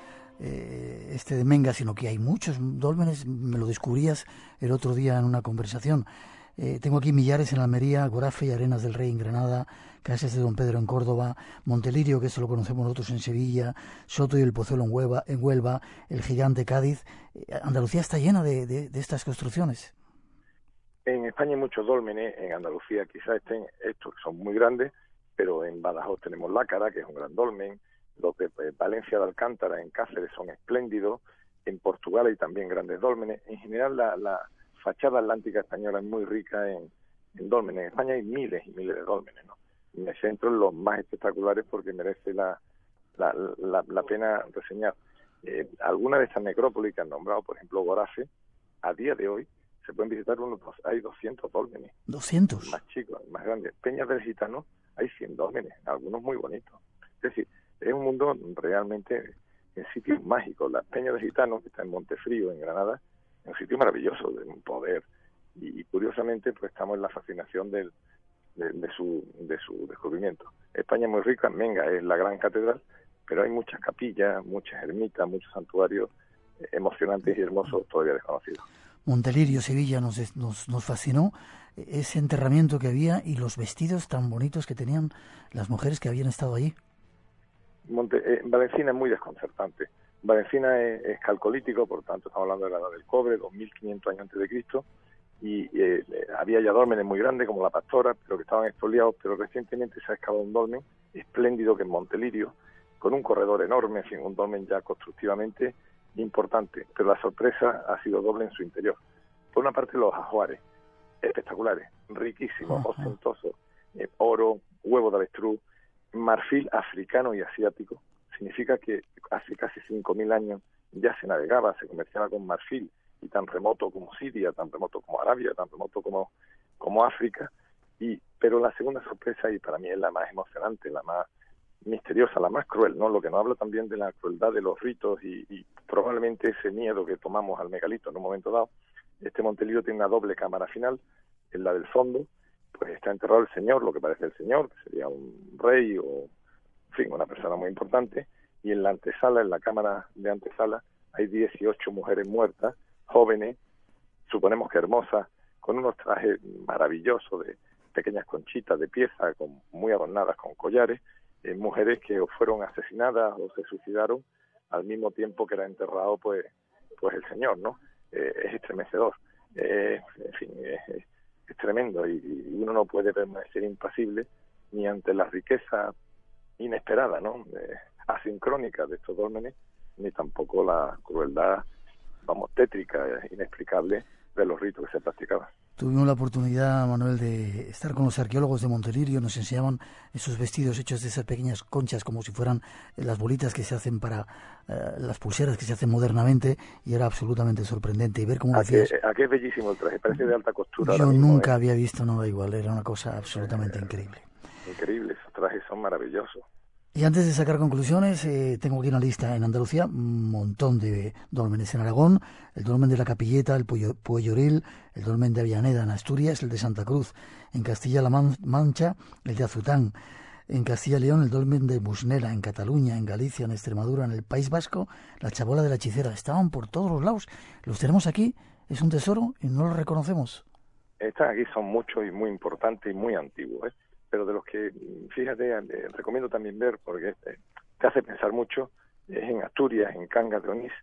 de Menga, sino que hay muchos dólmenes. Me lo descubrías el otro día en una conversación. Tengo aquí Millares en Almería, Gorafe y Arenas del Rey en Granada, Casas de Don Pedro en Córdoba, Montelirio, que eso lo conocemos nosotros en Sevilla, Soto y el Pozuelo en Huelva, El Gigante Cádiz. Andalucía está llena de estas construcciones.
En España hay muchos dólmenes, en Andalucía quizás estén estos que son muy grandes, pero en Badajoz tenemos Lácara, que es un gran dolmen, los de Valencia de Alcántara, en Cáceres, son espléndidos, en Portugal hay también grandes dólmenes. En general la fachada atlántica española es muy rica en dólmenes. En España hay miles y miles de dólmenes, ¿no? Y me centro en los más espectaculares porque merece la pena reseñar. Algunas de estas necrópolis que han nombrado, por ejemplo Gorafe, a día de hoy se pueden visitar hay 200 dólmenes.
200.
Más chicos, más grandes. Peñas del Gitano, hay 100 dólmenes, algunos muy bonitos. Es decir, es un mundo realmente en sitios mágicos. Las Peñas del Gitano, que está en Montefrío, en Granada, es un sitio maravilloso, de un poder. Y curiosamente, pues estamos en la fascinación de su descubrimiento. España es muy rica, Menga es la gran catedral, pero hay muchas capillas, muchas ermitas, muchos santuarios emocionantes y hermosos todavía desconocidos.
Montelirio, Sevilla, nos fascinó ese enterramiento que había y los vestidos tan bonitos que tenían las mujeres que habían estado allí.
Valencina es muy desconcertante. Valencina es calcolítico, por tanto estamos hablando de la edad del cobre, 2500 años antes de Cristo, y había ya dólmenes muy grandes como la Pastora, pero que estaban expoliados, pero recientemente se ha excavado un dolmen espléndido que es Montelirio, con un corredor enorme, en fin, un dolmen ya constructivamente importante, pero la sorpresa ha sido doble en su interior. Por una parte los ajuares, espectaculares, riquísimos, ostentosos, oro, huevo de avestruz, marfil africano y asiático. Significa que hace casi 5.000 años ya se navegaba, se comerciaba con marfil, y tan remoto como Siria, tan remoto como Arabia, tan remoto como África. Pero la segunda sorpresa, y para mí es la más emocionante, la más misteriosa, la más cruel, ¿no? Lo que nos habla también de la crueldad de los ritos y probablemente ese miedo que tomamos al megalito en un momento dado. Este Montelirio tiene una doble cámara final, en la del fondo, pues está enterrado el señor, lo que parece el señor, que sería un rey o, en fin, una persona muy importante, y en la antesala, en la cámara de antesala, hay 18 mujeres muertas, jóvenes, suponemos que hermosas, con unos trajes maravillosos de pequeñas conchitas de pieza, muy adornadas con collares, mujeres que o fueron asesinadas o se suicidaron al mismo tiempo que era enterrado pues el señor, ¿no? Es estremecedor, en fin, es tremendo y uno no puede permanecer impasible ni ante la riqueza inesperada, ¿no? asincrónica de estos dólmenes, ni tampoco la crueldad, tétrica, inexplicable de los ritos que se practicaban.
Tuvimos la oportunidad, Manuel, de estar con los arqueólogos de Montelirio. Nos enseñaban esos vestidos hechos de esas pequeñas conchas, como si fueran las bolitas que se hacen para las pulseras que se hacen modernamente, y era absolutamente sorprendente. Y ver cómo decías...
¿A qué es bellísimo el traje? Parece de alta costura.
Yo nunca había visto nada igual, era una cosa absolutamente increíble.
Increíble, esos trajes son maravillosos.
Y antes de sacar conclusiones, tengo aquí una lista en Andalucía, un montón de dólmenes. En Aragón, el dolmen de la Capilleta, el Pueyoral, el dolmen de Avellaneda. En Asturias, el de Santa Cruz. En Castilla-La Mancha, el de Azután. En Castilla y León, el dolmen de Busnera. En Cataluña, en Galicia, en Extremadura, en el País Vasco, la chabola de la Hechicera. Estaban por todos los lados. Los tenemos aquí, es un tesoro y no los reconocemos.
Están aquí, son muchos y muy importantes y muy antiguos, pero de los que, fíjate, recomiendo también ver, porque te hace pensar mucho, es en Asturias, en Cangas de Onís.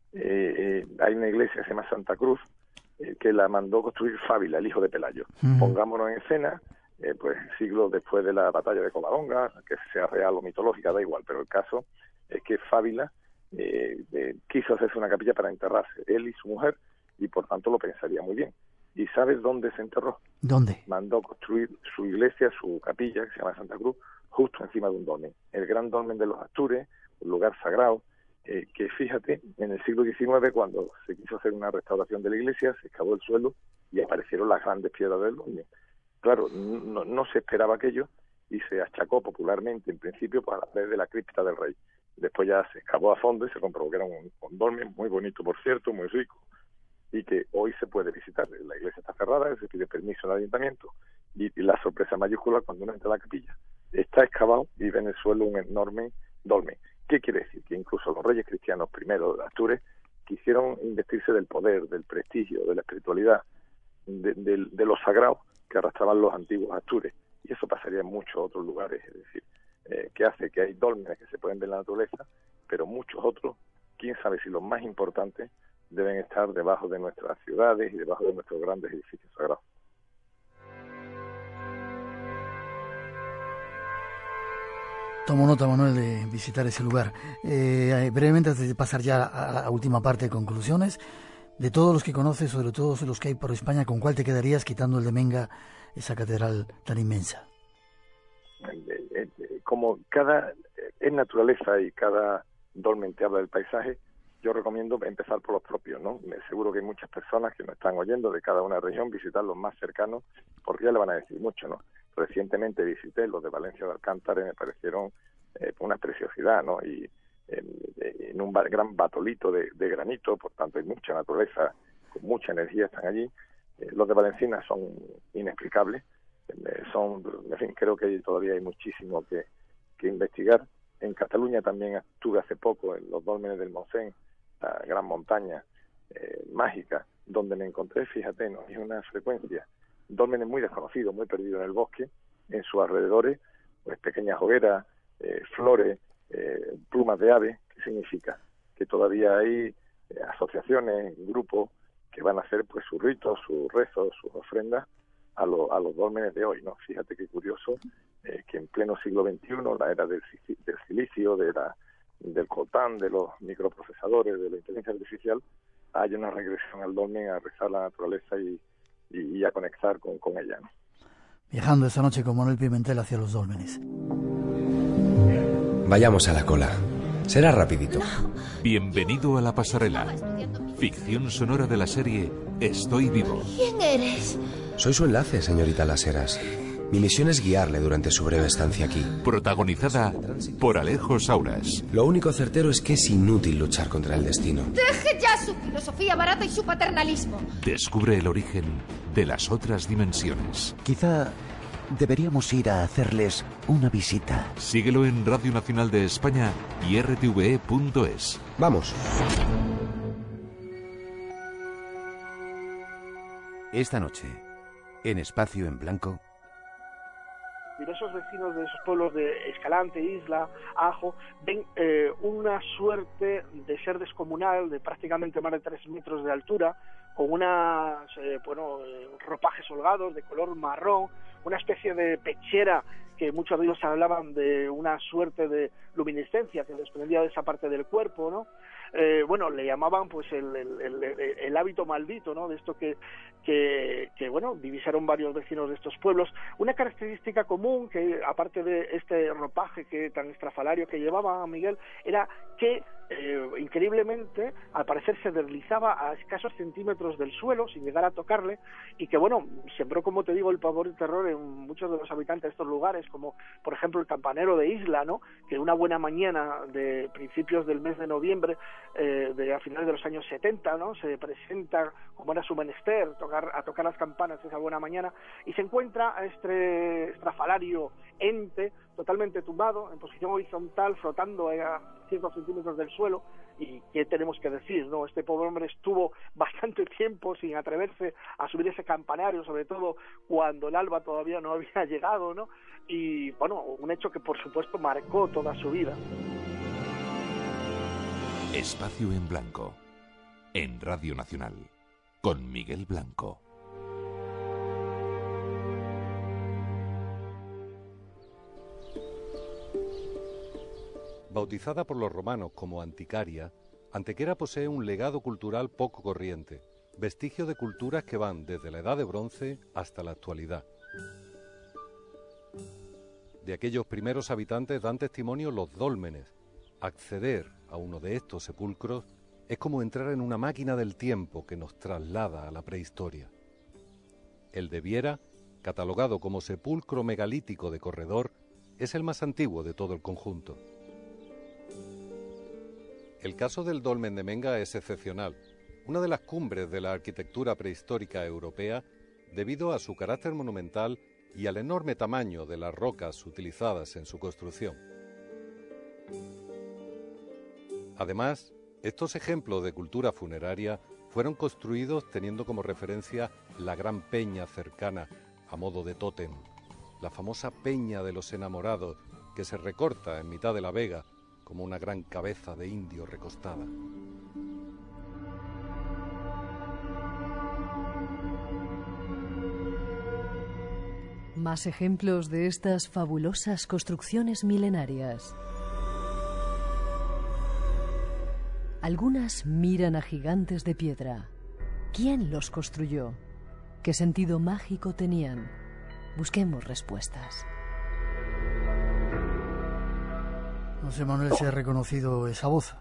Hay una iglesia que se llama Santa Cruz, que la mandó construir Fábila, el hijo de Pelayo. Pongámonos en escena, pues siglos después de la batalla de Covadonga, que sea real o mitológica, da igual, pero el caso es que Fábila quiso hacerse una capilla para enterrarse, él y su mujer, y por tanto lo pensaría muy bien. ¿Y sabes dónde se enterró?
¿Dónde?
Mandó construir su iglesia, su capilla, que se llama Santa Cruz, justo encima de un dolmen, el gran dolmen de los Astures, un lugar sagrado, que fíjate, en el siglo XIX, cuando se quiso hacer una restauración de la iglesia, se excavó el suelo y aparecieron las grandes piedras del dolmen. Claro, no se esperaba aquello y se achacó popularmente, en principio, para la pared de la cripta del rey. Después ya se excavó a fondo y se comprobó que era un dolmen muy bonito, por cierto, muy rico, y que hoy se puede visitar. La iglesia está cerrada, se pide permiso al ayuntamiento, y la sorpresa mayúscula cuando uno entra a la capilla, está excavado y ve en el suelo un enorme dolmen. ¿Qué quiere decir? Que incluso los reyes cristianos primeros de Astures quisieron investirse del poder, del prestigio, de la espiritualidad, de lo sagrado que arrastraban los antiguos Astures, y eso pasaría en muchos otros lugares. Es decir, que hace que hay dólmenes que se pueden ver en la naturaleza, pero muchos otros, quién sabe si los más importantes, deben estar debajo de nuestras ciudades y debajo de nuestros grandes edificios sagrados.
Tomo nota, Manuel, de visitar ese lugar. Brevemente, antes de pasar ya a la última parte de conclusiones, de todos los que conoces o de todos los que hay por España, ¿con cuál te quedarías quitando el de Menga, esa catedral tan inmensa?
Como es naturaleza y cada dolmen te habla del paisaje, yo recomiendo empezar por los propios, ¿no? Seguro que hay muchas personas que nos están oyendo de cada una región, visitar los más cercanos, porque ya le van a decir mucho, ¿no? Recientemente visité los de Valencia de Alcántara y me parecieron una preciosidad, ¿no? Y en un gran batolito de granito, por tanto hay mucha naturaleza, con mucha energía están allí. Los de Valencina son inexplicables, en fin, creo que todavía hay muchísimo que investigar. En Cataluña también estuve hace poco en los dólmenes del Montseny, la gran montaña mágica, donde me encontré, fíjate, no es una frecuencia, dólmenes muy desconocidos, muy perdidos en el bosque, en sus alrededores, pues pequeñas hogueras, flores, plumas de ave. ¿Qué significa? Que todavía hay asociaciones, grupos que van a hacer pues sus ritos, sus rezos, sus ofrendas a los dólmenes de hoy, ¿no? Fíjate qué curioso que en pleno siglo XXI, la era del silicio, del coltán, de los microprocesadores, de la inteligencia artificial, haya una regresión al dolmen, a rezar la naturaleza y a conectar con ella, ¿no?
Viajando esta noche con Manuel Pimentel hacia los dólmenes.
Vayamos a la cola. Será rapidito.
Bienvenido a La Pasarela. Ficción sonora de la serie Estoy Vivo.
¿Quién eres?
Soy su enlace, señorita Las Heras. Mi misión es guiarle durante su breve estancia aquí.
Protagonizada por Alejo Sauras.
Lo único certero es que es inútil luchar contra el destino.
¡Deje ya su filosofía barata y su paternalismo!
Descubre el origen de las otras dimensiones.
Quizá deberíamos ir a hacerles una visita.
Síguelo en Radio Nacional de España y rtve.es.
Vamos.
Esta noche, en Espacio en Blanco...
Diversos vecinos de esos pueblos de Escalante, Isla, Ajo, ven una suerte de ser descomunal de prácticamente más de 3 metros de altura, con unos ropajes holgados de color marrón, una especie de pechera que muchos de ellos hablaban de una suerte de luminiscencia que desprendía de esa parte del cuerpo, ¿no? Bueno, le llamaban pues el hábito maldito, ¿no? De esto que bueno, divisaron varios vecinos de estos pueblos. Una característica común, que aparte de este ropaje que tan estrafalario que llevaba Miguel, era que increíblemente al parecer se deslizaba a escasos centímetros del suelo sin llegar a tocarle, y que bueno, sembró, como te digo, el pavor y terror en muchos de los habitantes de estos lugares, como por ejemplo el campanero de Isla, ¿no? Que una buena mañana de principios del mes de noviembre, a finales de los años 70, ¿no? Se presenta, como era su menester, a tocar las campanas esa buena mañana, y se encuentra a este estrafalario ente totalmente tumbado, en posición horizontal, flotando a ciertos centímetros del suelo. Y qué tenemos que decir, ¿no? Este pobre hombre estuvo bastante tiempo sin atreverse a subir ese campanario, sobre todo cuando el alba todavía no había llegado, ¿no? Y bueno, un hecho que por supuesto marcó toda su vida.
Espacio en Blanco, en Radio Nacional, con Miguel Blanco.
Bautizada por los romanos como Anticaria, Antequera posee un legado cultural poco corriente, vestigio de culturas que van desde la Edad de Bronce hasta la actualidad. De aquellos primeros habitantes dan testimonio los dólmenes. Acceder a uno de estos sepulcros es como entrar en una máquina del tiempo que nos traslada a la prehistoria. El de Viera, catalogado como sepulcro megalítico de corredor, es el más antiguo de todo el conjunto. El caso del dolmen de Menga es excepcional, una de las cumbres de la arquitectura prehistórica europea, debido a su carácter monumental y al enorme tamaño de las rocas utilizadas en su construcción. Además, estos ejemplos de cultura funeraria fueron construidos teniendo como referencia la gran peña cercana a modo de tótem, la famosa Peña de los Enamorados, que se recorta en mitad de la vega como una gran cabeza de indio recostada.
Más ejemplos de estas fabulosas construcciones milenarias. Algunas miran a gigantes de piedra. ¿Quién los construyó? ¿Qué sentido mágico tenían? Busquemos respuestas.
No sé, Manuel, si ha reconocido esa voz.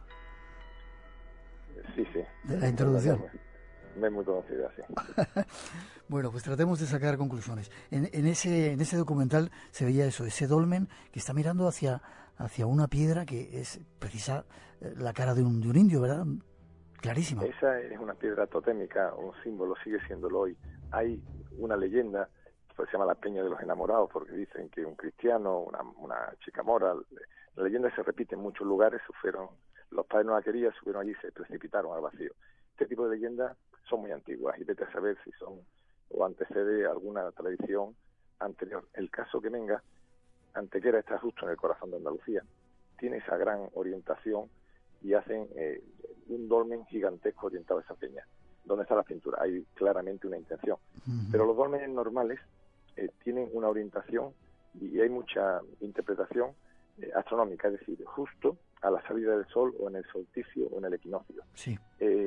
Sí, sí.
De la introducción.
Me es muy conocida, sí.
Bueno, pues tratemos de sacar conclusiones. En ese documental se veía eso, ese dolmen que está mirando hacia una piedra que es precisa la cara de un indio, ¿verdad? Clarísima.
Esa es una piedra totémica, un símbolo, sigue siéndolo hoy. Hay una leyenda, pues se llama la Peña de los Enamorados, porque dicen que un cristiano, una chica mora, la leyenda se repite en muchos lugares, los padres no la querían, subieron allí y se precipitaron al vacío. Este tipo de leyendas son muy antiguas y vete a saber si son o antecede alguna tradición anterior. El caso que venga, Antequera está justo en el corazón de Andalucía, tiene esa gran orientación y hacen un dolmen gigantesco orientado a esa peña. ¿Dónde está la pintura? Hay claramente una intención. Pero los dólmenes normales tienen una orientación y hay mucha interpretación astronómica, es decir, justo a la salida del sol o en el solsticio o en el equinoccio.
Sí.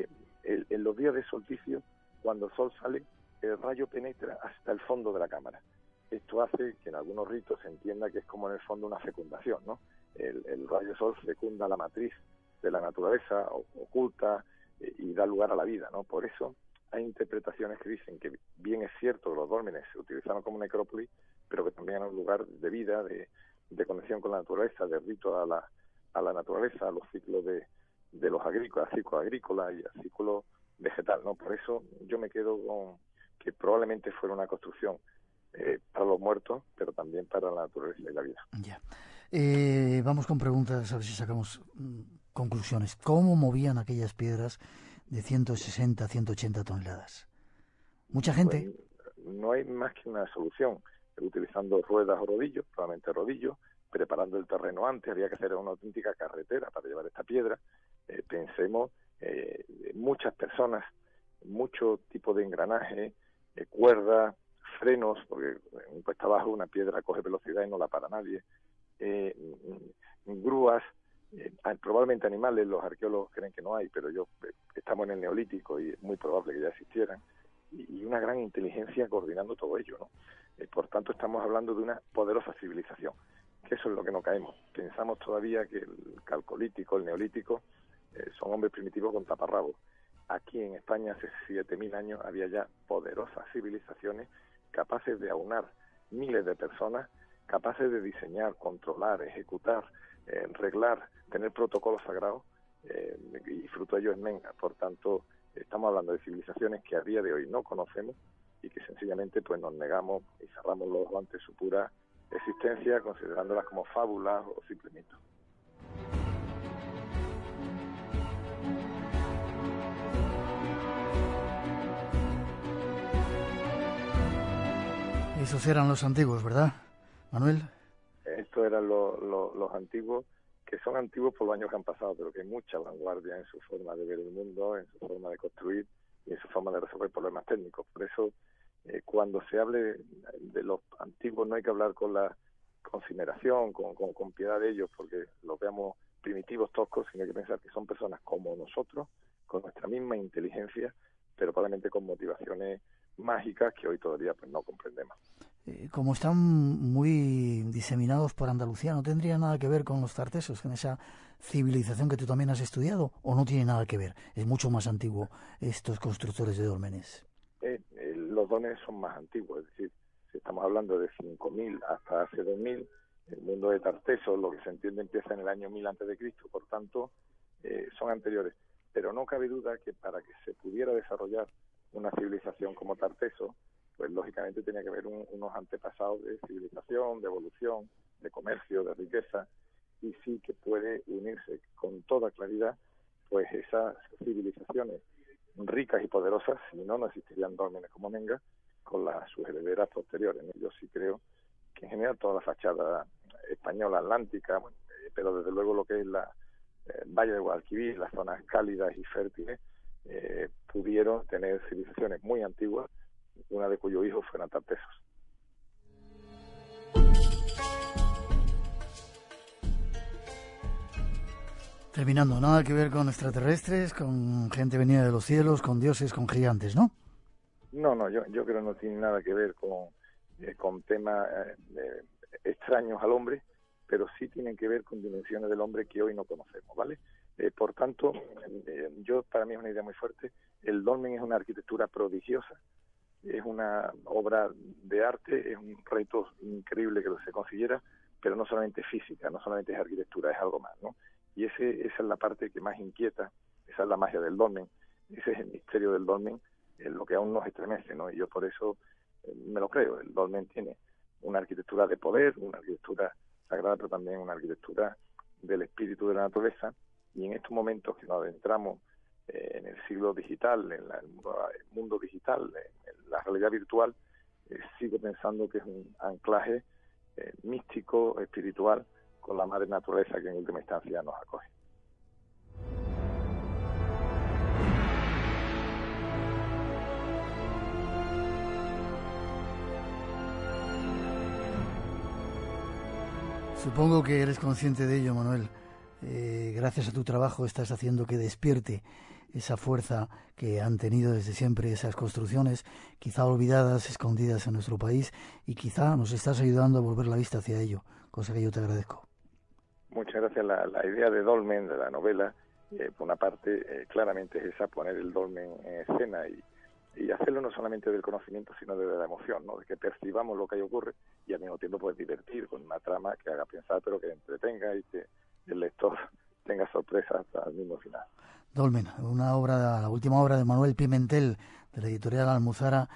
En los días de solsticio, cuando el sol sale, el rayo penetra hasta el fondo de la cámara. Esto hace que en algunos ritos se entienda que es como en el fondo una fecundación, ¿no? El rayo sol fecunda la matriz de la naturaleza, oculta y da lugar a la vida, ¿no? Por eso hay interpretaciones que dicen que bien es cierto que los dólmenes se utilizaron como necrópolis, pero que también eran un lugar de vida, de conexión con la naturaleza, de rito a la naturaleza, a los ciclos de los agrícolas, al ciclo agrícola y al ciclo vegetal, ¿no? Por eso yo me quedo con que probablemente fuera una construcción para los muertos, pero también para la naturaleza y la vida.
Ya. Vamos con preguntas, a ver si sacamos conclusiones. ¿Cómo movían aquellas piedras de 160 180 toneladas? Mucha gente.
Pues, no hay más que una solución, utilizando ruedas o rodillos, probablemente rodillos, preparando el terreno antes. Había que hacer una auténtica carretera para llevar esta piedra. Pensemos, muchas personas, mucho tipo de engranaje, cuerda, frenos, porque en cuesta abajo una piedra coge velocidad y no la para nadie, grúas, probablemente animales, los arqueólogos creen que no hay, pero estamos en el Neolítico y es muy probable que ya existieran, y una gran inteligencia coordinando todo ello, ¿no? Por tanto, estamos hablando de una poderosa civilización, que eso es lo que no caemos. Pensamos todavía que el calcolítico, el neolítico, son hombres primitivos con taparrabos. Aquí en España, hace 7.000 años, había ya poderosas civilizaciones capaces de aunar miles de personas, capaces de diseñar, controlar, ejecutar, reglar, tener protocolos sagrados, y fruto de ello es Menga. Por tanto, estamos hablando de civilizaciones que a día de hoy no conocemos y que sencillamente pues nos negamos y cerramos los ojos ante su pura existencia, considerándolas como fábulas o simples mitos.
Esos eran los antiguos, ¿verdad, Manuel?
Estos eran los antiguos, que son antiguos por los años que han pasado, pero que hay mucha vanguardia en su forma de ver el mundo, en su forma de construir y en su forma de resolver problemas técnicos. Por eso, cuando se hable de los antiguos, no hay que hablar con consideración, con piedad de ellos, porque los veamos primitivos, toscos, sino hay que pensar que son personas como nosotros, con nuestra misma inteligencia, pero probablemente con motivaciones mágicas que hoy todavía pues no comprendemos.
Como están muy diseminados por Andalucía, ¿no tendría nada que ver con los tartesos, con esa civilización que tú también has estudiado, o no tiene nada que ver? Es mucho más antiguo estos constructores de dólmenes.
Los dólmenes son más antiguos, es decir, si estamos hablando de 5.000 hasta hace 2.000, el mundo de Tartesos, lo que se entiende, empieza en el año 1000 a.C., por tanto, son anteriores. Pero no cabe duda que para que se pudiera desarrollar una civilización como Tarteso, pues lógicamente tenía que haber unos antepasados de civilización, de evolución, de comercio, de riqueza, y sí que puede unirse con toda claridad pues esas civilizaciones ricas y poderosas, si no, no existirían dólmenes como Menga, con sus herederas posteriores, ¿no? Yo sí creo que en general toda la fachada española, atlántica, pero desde luego lo que es la Valle de Guadalquivir, las zonas cálidas y fértiles, pudieron tener civilizaciones muy antiguas, una de cuyos hijos fueron tartesos.
Terminando, nada que ver con extraterrestres, con gente venida de los cielos, con dioses, con gigantes, ¿no?
No, yo creo que no tiene nada que ver con temas extraños al hombre, pero sí tienen que ver con dimensiones del hombre que hoy no conocemos, ¿vale? Por tanto, para mí es una idea muy fuerte. El dolmen es una arquitectura prodigiosa, es una obra de arte, es un reto increíble que se consiguiera, pero no solamente física, no solamente es arquitectura, es algo más, ¿no? Y esa es la parte que más inquieta, esa es la magia del dolmen, ese es el misterio del dolmen, lo que aún nos estremece, ¿no? Y yo por eso me lo creo. El dolmen tiene una arquitectura de poder, una arquitectura sagrada, pero también una arquitectura del espíritu de la naturaleza, y en estos momentos que nos adentramos en el siglo digital, en el mundo digital, en la realidad virtual, sigo pensando que es un anclaje místico, espiritual, con la madre naturaleza que en última instancia nos acoge.
Supongo que eres consciente de ello, Manuel. Gracias a tu trabajo estás haciendo que despierte esa fuerza que han tenido desde siempre esas construcciones, quizá olvidadas, escondidas en nuestro país, y quizá nos estás ayudando a volver la vista hacia ello, cosa que yo te agradezco.
Muchas gracias. La idea de dolmen, de la novela, por una parte, claramente es esa, poner el dolmen en escena y hacerlo no solamente del conocimiento, sino de la emoción, ¿no? De que percibamos lo que ahí ocurre y al mismo tiempo pues divertir con una trama que haga pensar, pero que entretenga y que el lector tenga sorpresas hasta el mismo final.
Dolmen, la última obra de Manuel Pimentel, de la editorial Almuzara,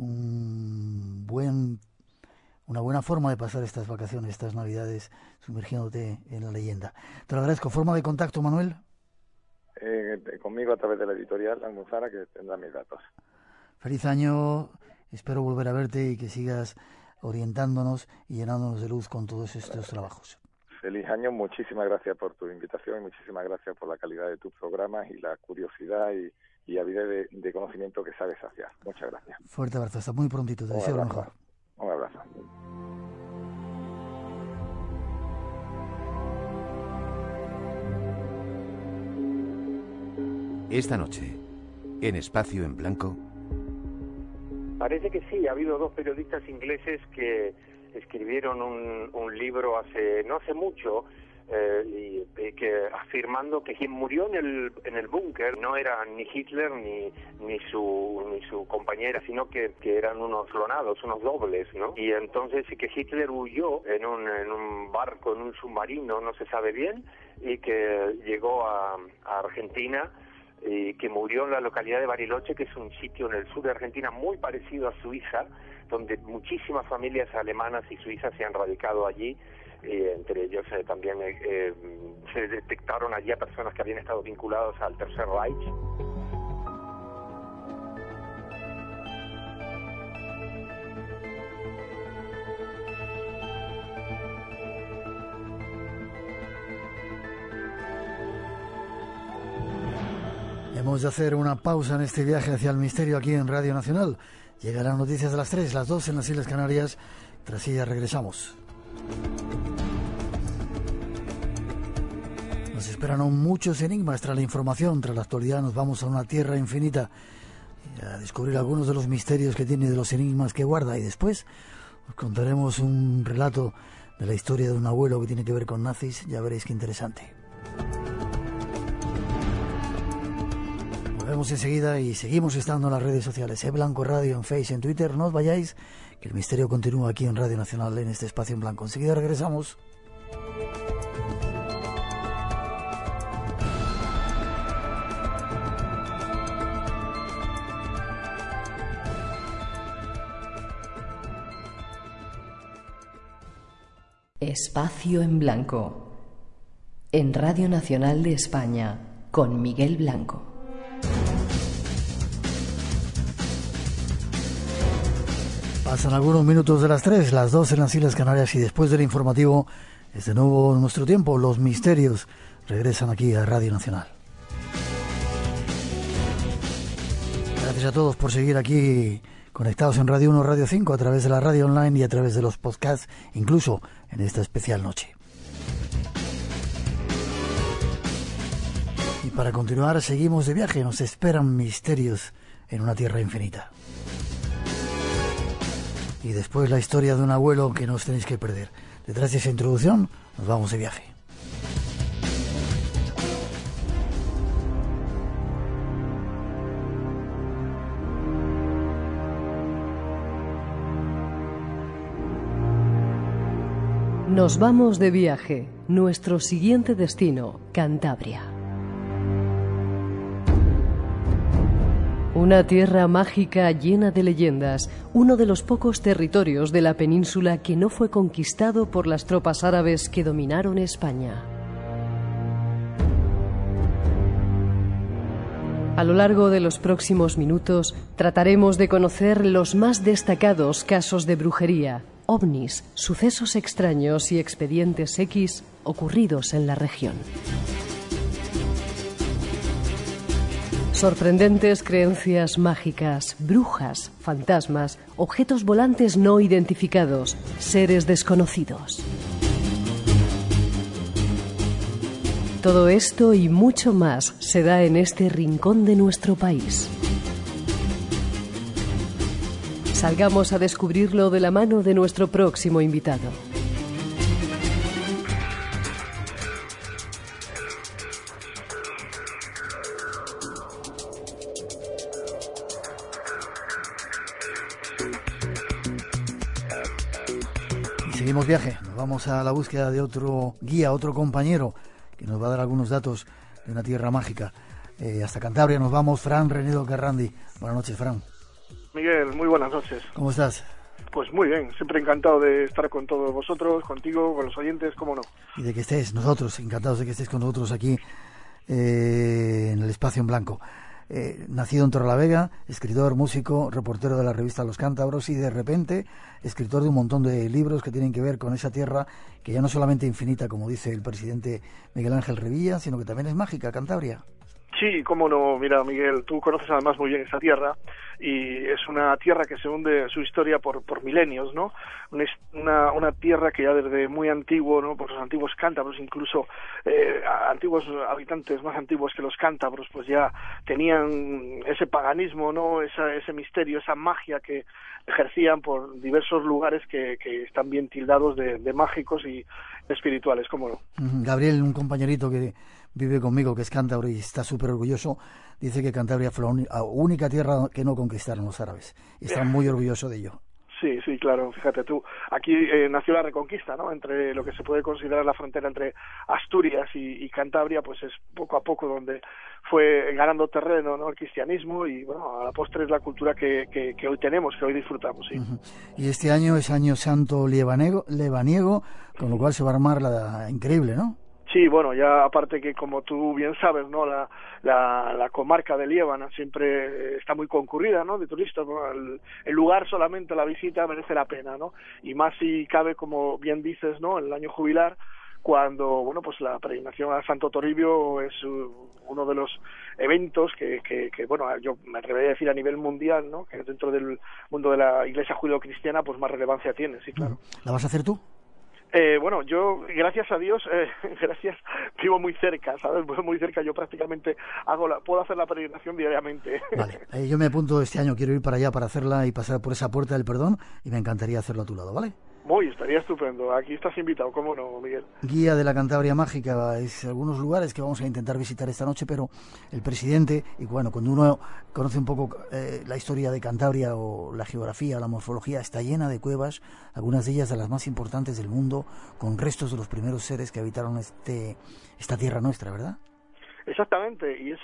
una buena forma de pasar estas vacaciones, estas Navidades, sumergiéndote en la leyenda. Te lo agradezco. ¿Forma de contacto, Manuel?
Conmigo a través de la editorial Almuzara, que tendrá mis datos.
Feliz año, espero volver a verte y que sigas orientándonos y llenándonos de luz con todos estos trabajos.
Feliz año, muchísimas gracias por tu invitación y muchísimas gracias por la calidad de tus programas y la curiosidad y y avide de conocimiento que sabe saciar. Muchas gracias.
Fuerte abrazo, hasta muy prontito, te deseo lo mejor.
Un abrazo.
Esta noche, en Espacio en Blanco.
Parece que sí, ha habido 2 periodistas ingleses que escribieron un libro no hace mucho, y que afirmando que quien murió en el búnker no era ni Hitler ni su compañera, sino que eran unos clonados, unos dobles, ¿no? Y entonces que Hitler huyó en un barco, en un submarino, no se sabe bien, y que llegó a Argentina, y que murió en la localidad de Bariloche, que es un sitio en el sur de Argentina muy parecido a Suiza, donde muchísimas familias alemanas y suizas se han radicado allí. Entre ellos también se detectaron allí a personas que habían estado vinculados al Tercer Reich.
Hemos de hacer una pausa en este viaje hacia el misterio aquí en Radio Nacional. Llegarán noticias de las 3, las 2 en las Islas Canarias. Tras ellas regresamos. Nos esperan aún muchos enigmas tras la información, tras la actualidad. Nos vamos a una tierra infinita a descubrir algunos de los misterios que tiene, de los enigmas que guarda, y después os contaremos un relato de la historia de un abuelo que tiene que ver con nazis. Ya veréis qué interesante. Volvemos enseguida y seguimos estando en las redes sociales. Blanco Radio en Facebook, en Twitter. No os vayáis, que el misterio continúa aquí en Radio Nacional, en este espacio en blanco. Enseguida regresamos.
Espacio en Blanco, en Radio Nacional de España, con Miguel Blanco.
Pasan algunos minutos de las 3, las 2 en las Islas Canarias, y después del informativo es de nuevo nuestro tiempo. Los misterios regresan aquí a Radio Nacional. Gracias a todos por seguir aquí conectados en Radio 1, Radio 5, a través de la radio online y a través de los podcasts, incluso en esta especial noche. Y para continuar, seguimos de viaje. Nos esperan misterios en una tierra infinita. Y después la historia de un abuelo que no os tenéis que perder. Detrás de esa introducción, nos vamos de viaje.
Nos vamos de viaje. Nuestro siguiente destino, Cantabria. Una tierra mágica llena de leyendas, uno de los pocos territorios de la península que no fue conquistado por las tropas árabes que dominaron España. A lo largo de los próximos minutos trataremos de conocer los más destacados casos de brujería, ovnis, sucesos extraños y expedientes X ocurridos en la región. Sorprendentes creencias mágicas, brujas, fantasmas, objetos volantes no identificados, seres desconocidos. Todo esto y mucho más se da en este rincón de nuestro país. Salgamos a descubrirlo de la mano de nuestro próximo invitado.
Seguimos viaje, nos vamos a la búsqueda de otro guía, otro compañero que nos va a dar algunos datos de una tierra mágica. Hasta Cantabria nos vamos. Fran Renedo Carrandi. Buenas noches, Fran.
Miguel, muy buenas noches.
¿Cómo estás?
Pues muy bien, siempre encantado de estar con todos vosotros, contigo, con los oyentes, cómo no.
Y de que estés, nosotros, encantados de que estés con nosotros aquí en el Espacio en Blanco. Nacido en Torrelavega, escritor, músico, reportero de la revista Los Cántabros y de repente escritor de un montón de libros que tienen que ver con esa tierra que ya no solamente infinita, como dice el presidente Miguel Ángel Revilla, sino que también es mágica, Cantabria.
Sí, cómo no. Mira, Miguel, tú conoces además muy bien esta tierra y es una tierra que se hunde su historia por milenios, ¿no? Una tierra que ya desde muy antiguo, ¿no? Por los antiguos cántabros, incluso antiguos habitantes más antiguos que los cántabros, pues ya tenían ese paganismo, ¿no? Ese misterio, esa magia que ejercían por diversos lugares que están bien tildados de mágicos y espirituales, cómo no.
Gabriel, un compañerito que vive conmigo, que es cántabro y está súper orgulloso, dice que Cantabria fue la única tierra que no conquistaron los árabes. Y está muy orgulloso de ello.
Sí, claro, fíjate tú. Aquí nació la Reconquista, ¿no? Entre lo que se puede considerar la frontera entre Asturias y Cantabria, pues es poco a poco donde fue ganando terreno, ¿no? El cristianismo y, bueno, a la postre es la cultura que hoy tenemos, que hoy disfrutamos, sí.
Y este año es Año Santo lebaniego, con lo cual se va a armar la increíble, ¿no?
Sí, bueno, ya aparte que como tú bien sabes, ¿no? La comarca de Liébana siempre está muy concurrida, ¿no? De turistas, ¿no? El lugar solamente, la visita merece la pena, ¿no? Y más si cabe, como bien dices, ¿no? El año jubilar, cuando, bueno, pues la peregrinación a Santo Toribio es uno de los eventos que bueno, yo me atrevería a decir a nivel mundial, ¿no? Que dentro del mundo de la Iglesia judío-cristiana, pues más relevancia tiene, sí, claro.
¿La vas a hacer tú?
Bueno, yo, gracias a Dios, vivo muy cerca, ¿sabes? Muy cerca, yo prácticamente puedo hacer la peregrinación diariamente.
Vale, yo me apunto este año, quiero ir para allá para hacerla y pasar por esa puerta del perdón y me encantaría hacerlo a tu lado, ¿vale?
Muy, estaría estupendo. Aquí estás invitado, ¿cómo no, Miguel?
Guía de la Cantabria Mágica, es algunos lugares que vamos a intentar visitar esta noche, pero el presidente, y bueno, cuando uno conoce un poco la historia de Cantabria o la geografía, la morfología, está llena de cuevas, algunas de ellas de las más importantes del mundo, con restos de los primeros seres que habitaron esta tierra nuestra, ¿verdad?
Exactamente, y es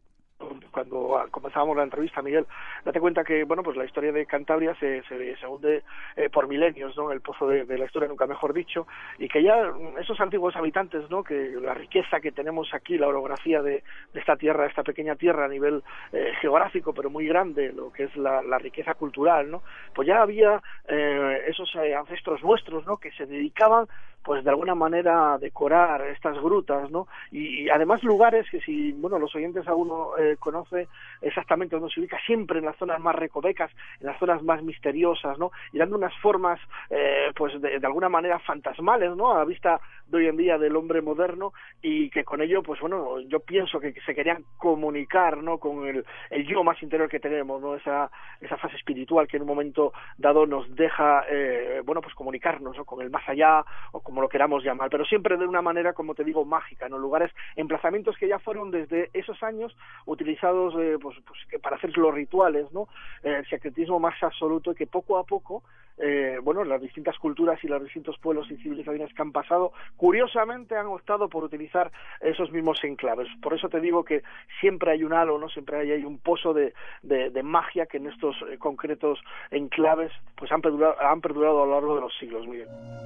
cuando comenzábamos la entrevista, Miguel, date cuenta que, bueno, pues la historia de Cantabria se hunde por milenios, ¿no? El pozo de la historia, nunca mejor dicho, y que ya esos antiguos habitantes, ¿no? Que la riqueza que tenemos aquí, la orografía de esta tierra, esta pequeña tierra a nivel geográfico, pero muy grande, lo que es la riqueza cultural, ¿no? Pues ya había esos ancestros nuestros, ¿no? Que se dedicaban, pues de alguna manera, a decorar estas grutas, ¿no? Y además lugares que, si, bueno, los oyentes aún no conoce exactamente dónde se ubica, siempre en las zonas más recovecas, en las zonas más misteriosas, ¿no? Y dando unas formas, pues de alguna manera fantasmales, ¿no? A la vista de hoy en día del hombre moderno, y que con ello, pues bueno, yo pienso que se querían comunicar, ¿no? Con el yo más interior que tenemos, ¿no? Esa fase espiritual que en un momento dado nos deja, bueno, pues comunicarnos, ¿no? Con el más allá, o como lo queramos llamar, pero siempre de una manera, como te digo, mágica, ¿no? Lugares, emplazamientos que ya fueron desde esos años utilizados pues para hacer los rituales, ¿no? El secretismo más absoluto, y que poco a poco, bueno, las distintas culturas y los distintos pueblos y civilizaciones que han pasado, curiosamente han optado por utilizar esos mismos enclaves. Por eso te digo que siempre hay un halo, ¿no? Siempre hay un pozo de magia que en estos concretos enclaves pues han perdurado a lo largo de los siglos, Miguel.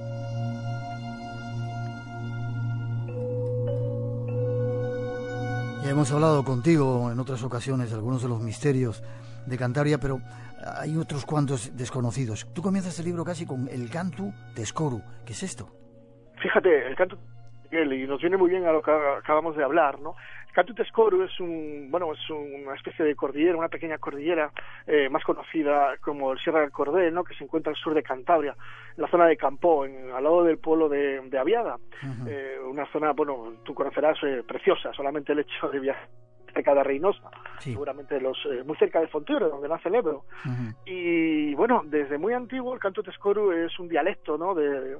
Ya hemos hablado contigo en otras ocasiones de algunos de los misterios de Cantabria, pero hay otros cuantos desconocidos. Tú comienzas el libro casi con el Cantu Tescoru. ¿Qué es esto?
Fíjate, el Cantu, y nos viene muy bien a lo que acabamos de hablar, ¿no? El Cantu Tescoru es una especie de cordillera, una pequeña cordillera más conocida como el Sierra del Cordel, ¿no? Que se encuentra al sur de Cantabria, en la zona de Campó, al lado del pueblo de Aviada. Una zona, bueno, tú conocerás, preciosa, solamente el hecho de viajar cerca de Reynosa, sí. Seguramente muy cerca de Fontibre, donde nace el Ebro. Y bueno, desde muy antiguo el Cantu Tescoru es un dialecto, ¿no?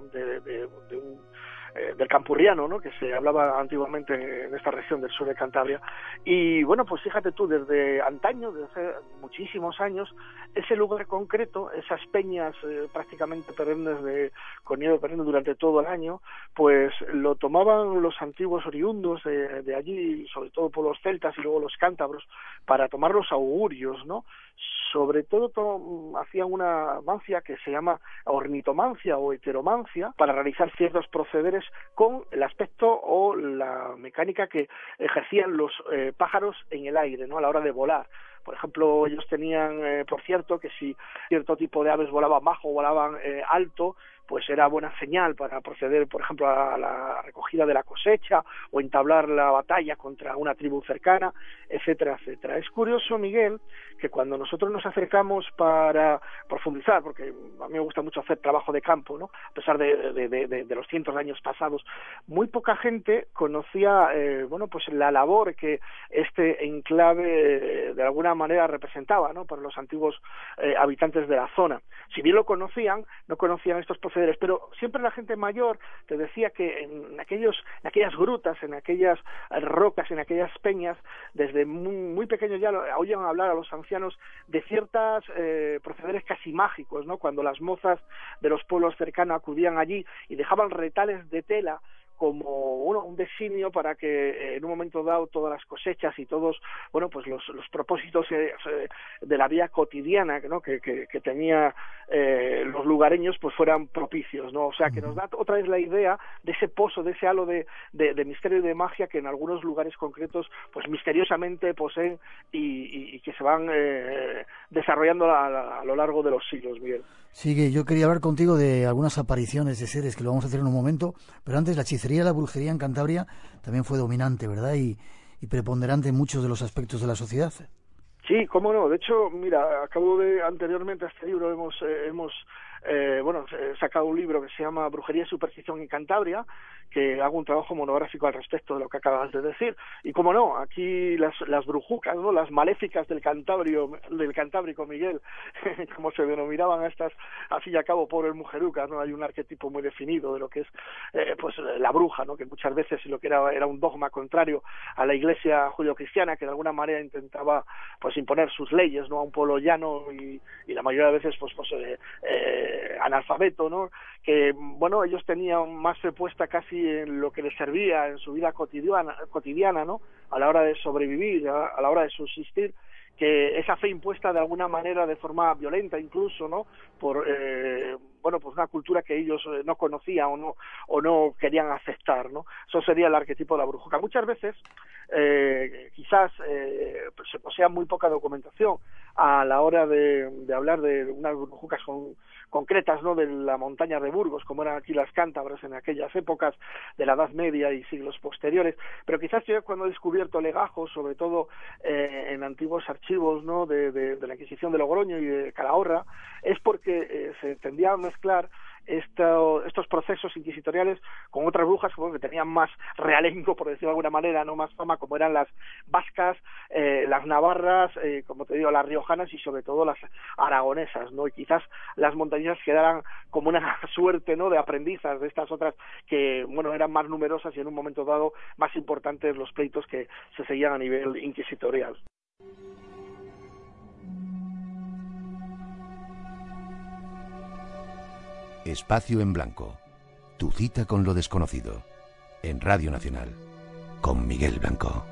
Del campurriano, ¿no? Que se hablaba antiguamente en esta región del sur de Cantabria. Y bueno, pues fíjate tú, desde antaño, desde hace muchísimos años, ese lugar concreto, esas peñas prácticamente perennes con nieve perenne durante todo el año, pues lo tomaban los antiguos oriundos de allí, sobre todo por los celtas y luego los cántabros, para tomar los augurios, ¿no? Sobre todo hacían una mancia que se llama ornitomancia o heteromancia, para realizar ciertos procederes con el aspecto o la mecánica que ejercían los pájaros en el aire, ¿no? A la hora de volar. Por ejemplo, ellos tenían, por cierto, que si cierto tipo de aves volaban bajo o volaban alto, pues era buena señal para proceder, por ejemplo, a la recogida de la cosecha o entablar la batalla contra una tribu cercana, etcétera, etcétera. Es curioso, Miguel, que cuando nosotros nos acercamos para profundizar, porque a mí me gusta mucho hacer trabajo de campo, ¿no? A pesar de los cientos de años pasados, muy poca gente conocía, pues la labor que este enclave de alguna manera representaba, ¿no? Para los antiguos habitantes de la zona. Si bien lo conocían, no conocían estos procederes, pero siempre la gente mayor te decía que en aquellas grutas, en aquellas rocas, en aquellas peñas, desde muy pequeños ya oían hablar a los ancianos de ciertos procederes casi mágicos, ¿no? Cuando las mozas de los pueblos cercanos acudían allí y dejaban retales de tela como un designio para que en un momento dado todas las cosechas y todos los propósitos de la vida cotidiana, ¿no? que tenía los lugareños pues fueran propicios, ¿no? O sea, que nos da otra vez la idea de ese pozo, de ese halo de misterio y de magia que en algunos lugares concretos pues misteriosamente poseen y que se van desarrollando a lo largo de los siglos, Miguel.
Sí, yo quería hablar contigo de algunas apariciones de seres, que lo vamos a hacer en un momento, pero antes la hechicería y la brujería en Cantabria también fue dominante, ¿verdad? Y preponderante en muchos de los aspectos de la sociedad.
Sí, cómo no. De hecho, mira, anteriormente a este libro hemos sacado un libro que se llama Brujería y Superstición en Cantabria, que hago un trabajo monográfico al respecto de lo que acabas de decir. Y cómo no, aquí las brujucas, ¿no? Las maléficas del Cantábrico, Miguel, como se denominaban a estas, al fin y al cabo, pobres mujerucas, ¿no? Hay un arquetipo muy definido de lo que es la bruja, ¿no? Que muchas veces lo que era un dogma contrario a la Iglesia judio-cristiana, que de alguna manera intentaba pues imponer sus leyes, ¿no? A un pueblo llano y la mayoría de veces analfabeto, ¿no? Que ellos tenían más fe puesta casi en lo que les servía en su vida cotidiana, ¿no? A la hora de sobrevivir, a la hora de subsistir, que esa fe impuesta de alguna manera de forma violenta incluso, ¿no? Por una cultura que ellos no conocían o no querían aceptar, ¿no? Eso sería el arquetipo de la brujuca. Muchas veces quizás se posea muy poca documentación a la hora de hablar de unas brujucas concretas, ¿no? De la montaña de Burgos, como eran aquí las cántabras en aquellas épocas de la Edad Media y siglos posteriores, pero quizás yo cuando he descubierto legajos, sobre todo en antiguos archivos, ¿no? de la Inquisición de Logroño y de Calahorra, es porque se tendía a mezclar estos procesos inquisitoriales con otras brujas que tenían más realengo, por decirlo de alguna manera, no más fama, como eran las vascas, las navarras, como te digo, las riojanas y sobre todo las aragonesas, ¿no? Y quizás las montañesas quedaran como una suerte, ¿no? De aprendizas de estas otras que eran más numerosas y en un momento dado más importantes los pleitos que se seguían a nivel inquisitorial.
Espacio en Blanco. Tu cita con lo desconocido. En Radio Nacional. Con Miguel Blanco.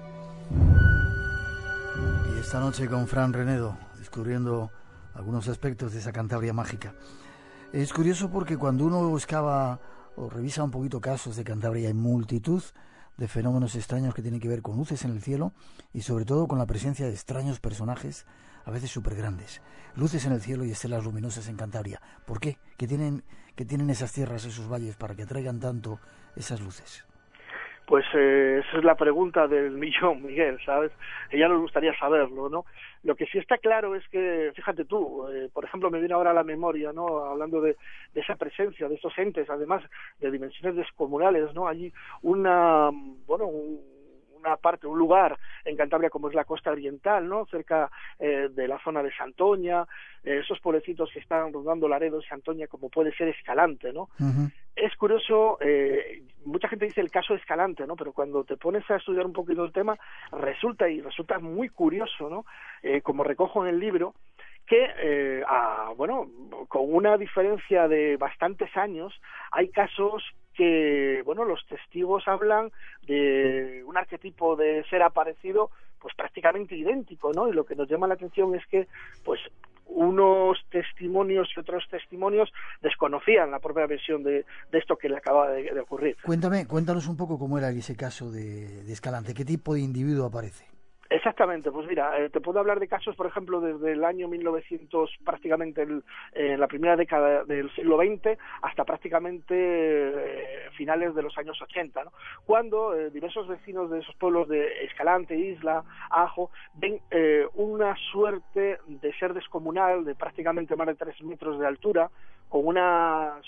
Y esta noche con Fran Renedo, descubriendo algunos aspectos de esa Cantabria mágica. Es curioso porque cuando uno excava o revisa un poquito casos de Cantabria, hay multitud de fenómenos extraños que tienen que ver con luces en el cielo y sobre todo con la presencia de extraños personajes, a veces súper grandes. Luces en el cielo y estelas luminosas en Cantabria. ¿Por qué? ¿Qué tienen esas tierras, esos valles, para que atraigan tanto esas luces?
Pues esa es la pregunta del millón, Miguel, ¿sabes? Y ya nos gustaría saberlo, ¿no? Lo que sí está claro es que, fíjate tú, por ejemplo, me viene ahora a la memoria, ¿no? Hablando de esa presencia, de estos entes, además de dimensiones descomunales, ¿no? Allí una parte, un lugar en Cantabria como es la costa oriental, ¿no? Cerca de la zona de Santoña, esos pueblecitos que están rodando Laredo y Santoña, como puede ser Escalante, ¿no? Uh-huh. Es curioso, mucha gente dice el caso de Escalante, ¿no? Pero cuando te pones a estudiar un poquito el tema, resulta muy curioso, ¿no? Como recojo en el libro, que, con una diferencia de bastantes años, hay casos que, los testigos hablan de un arquetipo de ser aparecido, pues prácticamente idéntico, ¿no? Y lo que nos llama la atención es que, pues, unos testimonios y otros testimonios desconocían la propia versión de esto que le acaba de ocurrir.
Cuéntanos un poco cómo era ese caso de Escalante, ¿qué tipo de individuo aparece?
Exactamente, pues mira, te puedo hablar de casos, por ejemplo, desde el año 1900, prácticamente en la primera década del siglo XX, hasta prácticamente finales de los años 80, ¿no? Cuando diversos vecinos de esos pueblos de Escalante, Isla, Ajo, ven una suerte de ser descomunal de prácticamente más de 3 metros de altura, con unos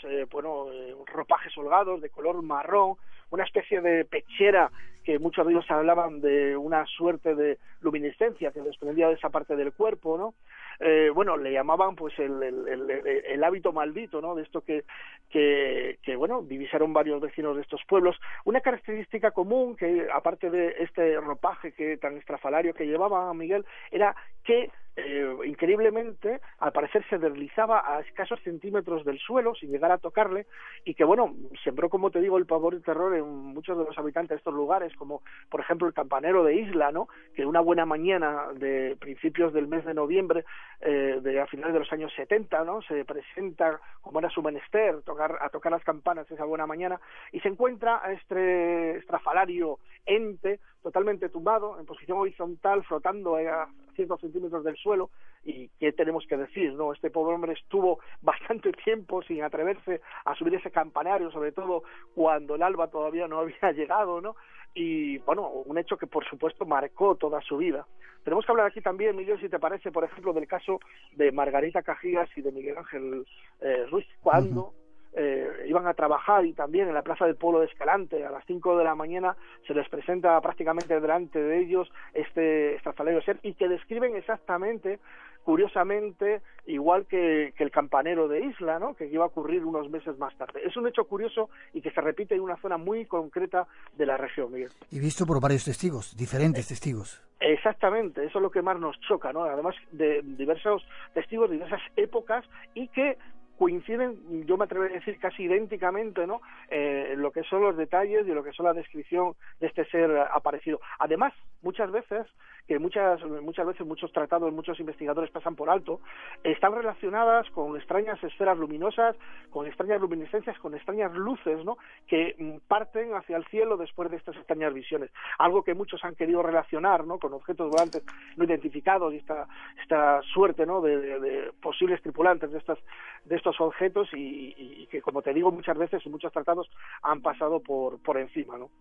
ropajes holgados de color marrón, una especie de pechera que muchos de ellos hablaban de una suerte de luminiscencia que desprendía de esa parte del cuerpo, ¿no? Le llamaban pues el hábito maldito, ¿no? De esto que divisaron varios vecinos de estos pueblos. Una característica común que, aparte de este ropaje tan estrafalario que llevaba Miguel, era que increíblemente, al parecer se deslizaba a escasos centímetros del suelo sin llegar a tocarle, y que sembró, como te digo, el pavor y terror en muchos de los habitantes de estos lugares, como por ejemplo el campanero de Isla, ¿no? Que una buena mañana de principios del mes de noviembre, a finales de los años 70, ¿no? Se presenta, como era su menester, a tocar las campanas esa buena mañana, y se encuentra a este estrafalario ente totalmente tumbado, en posición horizontal, flotando a cientos centímetros del suelo. Y qué tenemos que decir, ¿no? Este pobre hombre estuvo bastante tiempo sin atreverse a subir ese campanario, sobre todo cuando el alba todavía no había llegado, ¿no? Y un hecho que por supuesto marcó toda su vida. Tenemos que hablar aquí también, Miguel, si te parece, por ejemplo, del caso de Margarita Cajigas y de Miguel Ángel Ruiz, cuando iban a trabajar, y también en la plaza del pueblo de Escalante a las 5 de la mañana se les presenta prácticamente delante de ellos este estrafalario ser, y que describen exactamente, curiosamente, igual que el campanero de Isla, ¿no? Que iba a ocurrir unos meses más tarde. Es un hecho curioso y que se repite en una zona muy concreta de la región, Miguel.
Y visto por varios testigos, diferentes testigos.
Exactamente, eso es lo que más nos choca, ¿no? Además de diversos testigos, de diversas épocas, y que coinciden, yo me atrevería a decir casi idénticamente, ¿no? Lo que son los detalles y lo que son la descripción de este ser aparecido. Además, muchas veces muchos tratados, muchos investigadores pasan por alto, están relacionadas con extrañas esferas luminosas, con extrañas luminiscencias, con extrañas luces, ¿no? Que parten hacia el cielo después de estas extrañas visiones. Algo que muchos han querido relacionar, ¿no? Con objetos volantes no identificados, y esta suerte, ¿no? de posibles tripulantes de estos objetos, y que, como te digo, muchas veces en muchos tratados han pasado por encima, ¿no?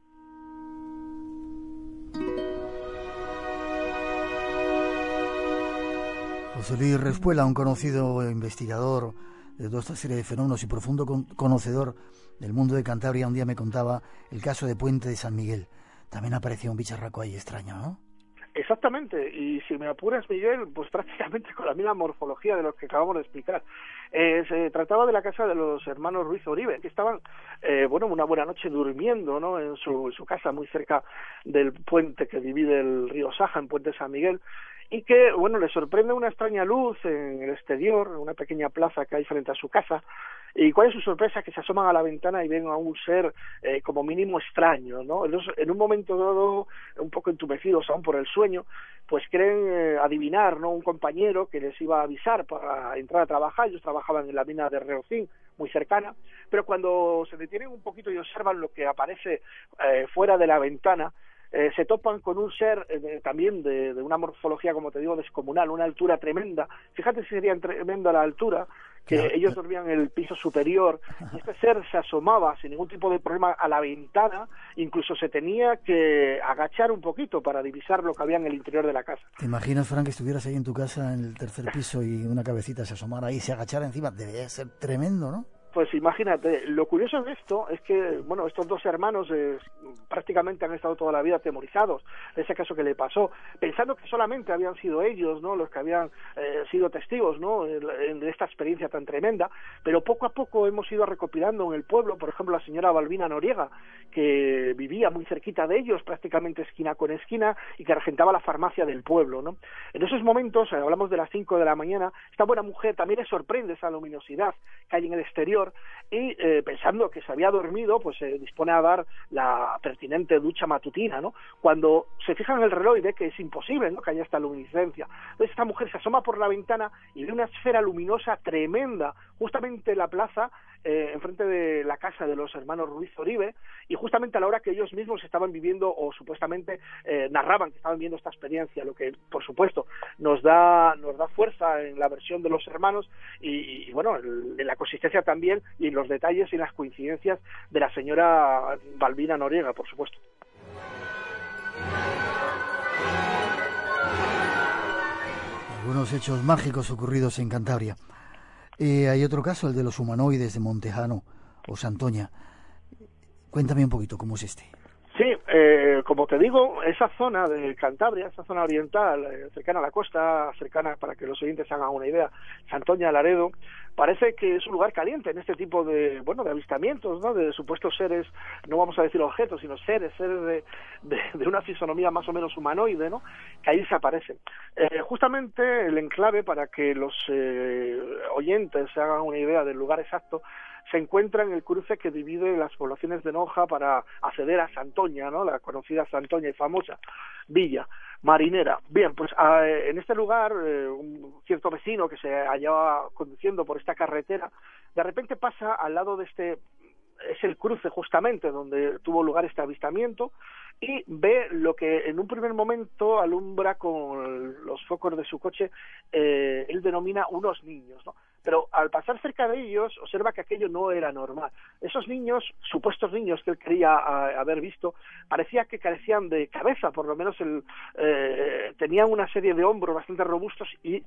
José Luis Respuela, un conocido investigador de toda esta serie de fenómenos y profundo conocedor del mundo de Cantabria, un día me contaba el caso de Puente de San Miguel. También aparecía un bicharraco ahí extraño, ¿no?
Exactamente, y si me apuras, Miguel, pues prácticamente con la misma morfología de lo que acabamos de explicar. Se trataba de la casa de los hermanos Ruiz Oribe, que estaban, una buena noche durmiendo, ¿no? En su casa muy cerca del puente que divide el río Saja, en Puente San Miguel, y que, les sorprende una extraña luz en el exterior, en una pequeña plaza que hay frente a su casa. ¿Y cuál es su sorpresa? Que se asoman a la ventana y ven a un ser como mínimo extraño, ¿no? Entonces, en un momento dado, un poco entumecidos aún por el sueño, pues creen adivinar, ¿no? Un compañero que les iba a avisar para entrar a trabajar. Ellos trabajaban en la mina de Reocín, muy cercana, pero cuando se detienen un poquito y observan lo que aparece fuera de la ventana, se topan con un ser también de una morfología, como te digo, descomunal, una altura tremenda. Fíjate si sería tremenda la altura, que claro, ellos dormían en el piso superior, y este ser se asomaba sin ningún tipo de problema a la ventana, incluso se tenía que agachar un poquito para divisar lo que había en el interior de la casa.
¿Te imaginas, Frank, que estuvieras ahí en tu casa en el tercer piso y una cabecita se asomara ahí y se agachara encima? Debería ser tremendo, ¿no?
Pues imagínate, lo curioso de esto es que, estos dos hermanos prácticamente han estado toda la vida atemorizados de ese caso que le pasó, pensando que solamente habían sido ellos, ¿no? Los que habían sido testigos, ¿no? De esta experiencia tan tremenda, pero poco a poco hemos ido recopilando en el pueblo, por ejemplo, la señora Balbina Noriega, que vivía muy cerquita de ellos, prácticamente esquina con esquina, y que regentaba la farmacia del pueblo, ¿no? En esos momentos, hablamos de las 5 de la mañana, esta buena mujer también le sorprende esa luminosidad que hay en el exterior, interior y pensando que se había dormido, pues se dispone a dar la pertinente ducha matutina, ¿no? Cuando se fija en el reloj y ve que es imposible, ¿no?, que haya esta luminiscencia. Entonces esta mujer se asoma por la ventana y ve una esfera luminosa tremenda justamente en la plaza, enfrente de la casa de los hermanos Ruiz Oribe, y justamente a la hora que ellos mismos estaban viviendo, o supuestamente narraban que estaban viendo esta experiencia, lo que por supuesto nos da fuerza en la versión de los hermanos y bueno, en la consistencia también, y en los detalles y las coincidencias de la señora Balbina Noriega, por supuesto.
Algunos hechos mágicos ocurridos en Cantabria. Hay otro caso, el de los humanoides de Montejano o Santoña. Cuéntame un poquito cómo es este.
Sí, como te digo, esa zona de Cantabria, esa zona oriental, cercana a la costa, cercana, para que los oyentes hagan una idea, Santoña, Laredo, parece que es un lugar caliente en este tipo de, bueno, de avistamientos, ¿no?, de supuestos seres, no vamos a decir objetos, sino seres de una fisonomía más o menos humanoide, ¿no?, que ahí se aparecen. Justamente el enclave, para que los oyentes se hagan una idea del lugar exacto, se encuentra en el cruce que divide las poblaciones de Noja para acceder a Santoña, ¿no?, la conocida Santoña y famosa villa marinera. Bien, pues en este lugar, un cierto vecino que se hallaba conduciendo por esta carretera, de repente pasa al lado de es el cruce justamente donde tuvo lugar este avistamiento, y ve lo que en un primer momento alumbra con los focos de su coche, él denomina unos niños, ¿no? Pero al pasar cerca de ellos observa que aquello no era normal. Esos niños, supuestos niños que él creía haber visto, parecía que carecían de cabeza, por lo menos tenían una serie de hombros bastante robustos y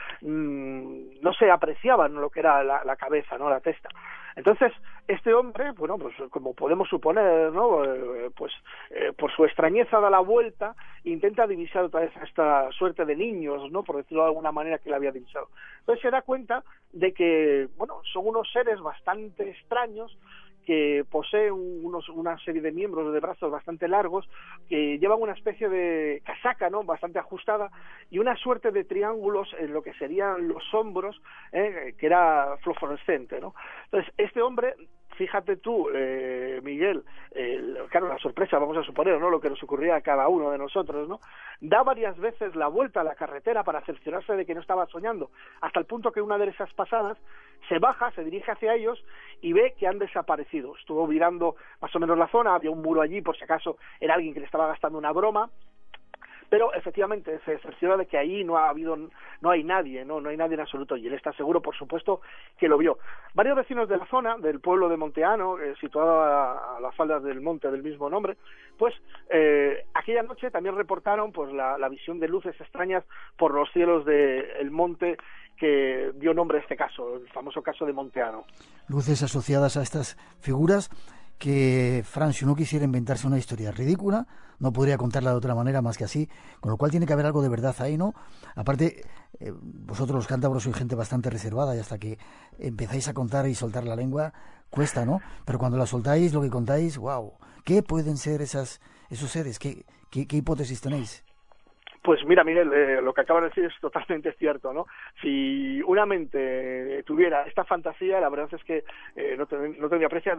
no se apreciaban lo que era la cabeza, ¿no?, la testa. Entonces, este hombre, bueno, pues como podemos suponer, ¿no?, pues por su extrañeza da la vuelta e intenta divisar otra vez a esta suerte de niños, ¿no?, por decirlo de alguna manera, que le había divisado. Entonces se da cuenta de que, bueno, son unos seres bastante extraños, que poseen una serie de miembros de brazos bastante largos, que llevan una especie de casaca, ¿no?, bastante ajustada, y una suerte de triángulos en lo que serían los hombros, que era fluorescente, ¿no? Entonces, este hombre, fíjate tú, Miguel, claro, la sorpresa, vamos a suponer, ¿no?, lo que nos ocurría a cada uno de nosotros, ¿no?, da varias veces la vuelta a la carretera para cerciorarse de que no estaba soñando, hasta el punto que una de esas pasadas se baja, se dirige hacia ellos y ve que han desaparecido. Estuvo mirando más o menos la zona, había un muro allí por si acaso era alguien que le estaba gastando una broma, pero efectivamente se cerciora de que ahí no hay nadie, no hay nadie en absoluto, y él está seguro, por supuesto, que lo vio. Varios vecinos de la zona, del pueblo de Monteano, situado a las faldas del monte del mismo nombre, pues aquella noche también reportaron pues la visión de luces extrañas por los cielos del monte que dio nombre a este caso, el famoso caso de Monteano.
Luces asociadas a estas figuras que, Fran, si uno quisiera inventarse una historia ridícula, no podría contarla de otra manera más que así, con lo cual tiene que haber algo de verdad ahí, ¿no? Aparte, vosotros los cántabros sois gente bastante reservada, y hasta que empezáis a contar y soltar la lengua, cuesta, ¿no? Pero cuando la soltáis, lo que contáis, wow, ¿qué pueden ser esos seres? ¿Qué hipótesis tenéis?
Pues mira, Miguel, lo que acabas de decir es totalmente cierto, ¿no? Si una mente tuviera esta fantasía, la verdad es que no tendría precio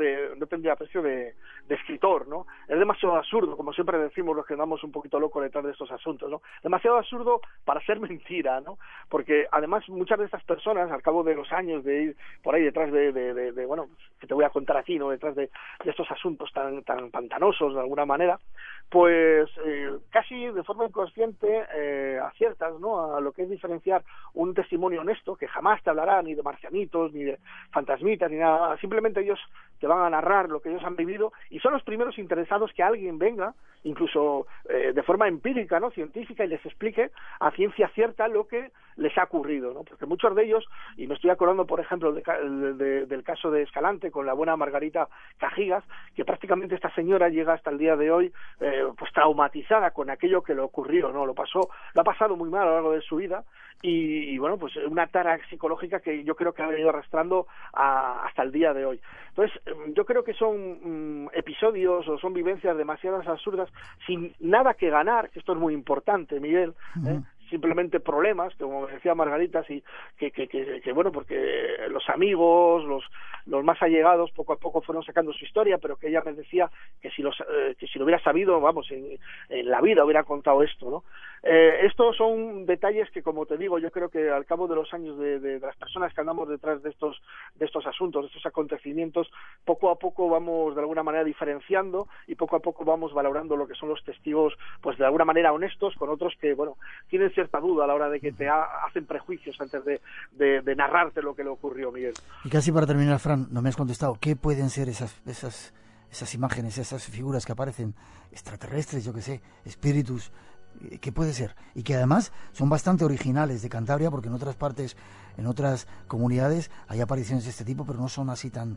de escritor, ¿no? Es demasiado absurdo, como siempre decimos los que andamos un poquito locos detrás de estos asuntos, ¿no? Demasiado absurdo para ser mentira, ¿no? Porque además muchas de estas personas, al cabo de los años de ir por ahí detrás de bueno, que te voy a contar aquí, ¿no?, detrás de estos asuntos tan pantanosos de alguna manera, pues casi de forma inconsciente aciertas, ¿no?, a lo que es diferenciar un testimonio honesto, que jamás te hablará ni de marcianitos, ni de fantasmitas, ni nada, simplemente ellos te van a narrar lo que ellos han vivido, y son los primeros interesados que alguien venga, incluso de forma empírica, ¿no?, científica, y les explique a ciencia cierta lo que les ha ocurrido, ¿no? Porque muchos de ellos, y me estoy acordando, por ejemplo, del caso de Escalante con la buena Margarita Cajigas, que prácticamente esta señora llega hasta el día de hoy pues traumatizada con aquello que le ocurrió, ¿no? Lo ha pasado muy mal a lo largo de su vida, y bueno, pues una tara psicológica que yo creo que ha venido arrastrando hasta el día de hoy. Entonces, yo creo que son episodios o son vivencias demasiadas absurdas, sin nada que ganar, que esto es muy importante, Miguel, simplemente problemas, como decía Margarita, y que bueno, porque los amigos, los más allegados poco a poco fueron sacando su historia, pero que ella me decía que si lo hubiera sabido, vamos, en la vida hubiera contado esto, ¿no? Estos son detalles que, como te digo, yo creo que al cabo de los años de las personas que andamos detrás de estos asuntos, de estos acontecimientos, poco a poco vamos de alguna manera diferenciando y poco a poco vamos valorando lo que son los testigos, pues de alguna manera honestos, con otros que, bueno, tienen cierta duda a la hora de que te hacen prejuicios antes de narrarte lo que le ocurrió, Miguel.
Y casi para terminar, Fran, no me has contestado, ¿qué pueden ser esas imágenes, esas figuras que aparecen, extraterrestres, yo que sé, espíritus? ¿Qué puede ser? Y que además son bastante originales de Cantabria, porque en otras partes, en otras comunidades hay apariciones de este tipo, pero no son así tan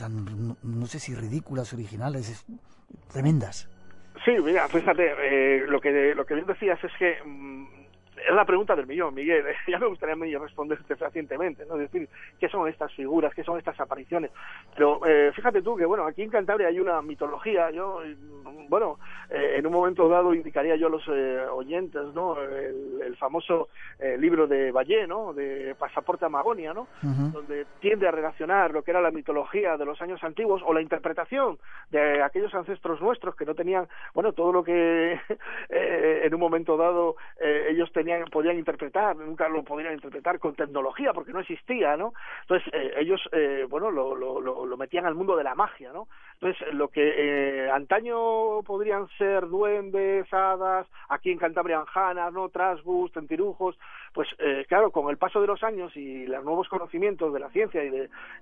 no sé si ridículas, originales, tremendas.
Sí, mira, fíjate, lo que bien decías es que es la pregunta del millón, Miguel. Ya me gustaría a mí responderte fehacientemente, ¿no? Es decir, ¿qué son estas figuras? ¿Qué son estas apariciones? Pero fíjate tú que, bueno, aquí en Cantabria hay una mitología. Yo, bueno, en un momento dado indicaría yo a los oyentes, ¿no? El famoso libro de Vallée, ¿no? De Pasaporte a Magonia, ¿no? Uh-huh. Donde tiende a relacionar lo que era la mitología de los años antiguos o la interpretación de aquellos ancestros nuestros que no tenían, bueno, todo lo que en un momento dado ellos podían interpretar, nunca lo podían interpretar con tecnología porque no existía, ¿no? Entonces ellos bueno, lo metían al mundo de la magia, ¿no? Entonces lo que antaño podrían ser duendes, hadas, aquí en Cantabria anjanas, ¿no? Trasgus, tentirujos, pues claro, con el paso de los años y los nuevos conocimientos de la ciencia y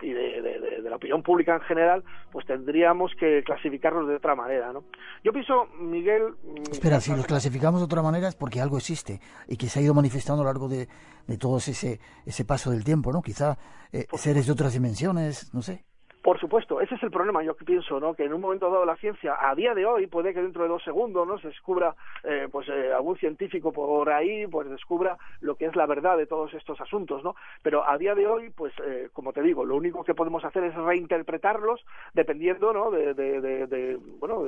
de la opinión pública en general, pues tendríamos que clasificarlos de otra manera, ¿no? Yo pienso, Miguel...
Espera, si los clasificamos de otra manera es porque algo existe y que se ha ido manifestando a lo largo de todo ese paso del tiempo, ¿no? Quizá seres de otras dimensiones, no sé.
Por supuesto, ese es el problema, yo pienso, ¿no? Que en un momento dado la ciencia, a día de hoy, puede que dentro de 2 segundos, ¿no? Se descubra, algún científico por ahí, pues descubra lo que es la verdad de todos estos asuntos, ¿no? Pero a día de hoy, pues, como te digo, lo único que podemos hacer es reinterpretarlos dependiendo, ¿no? De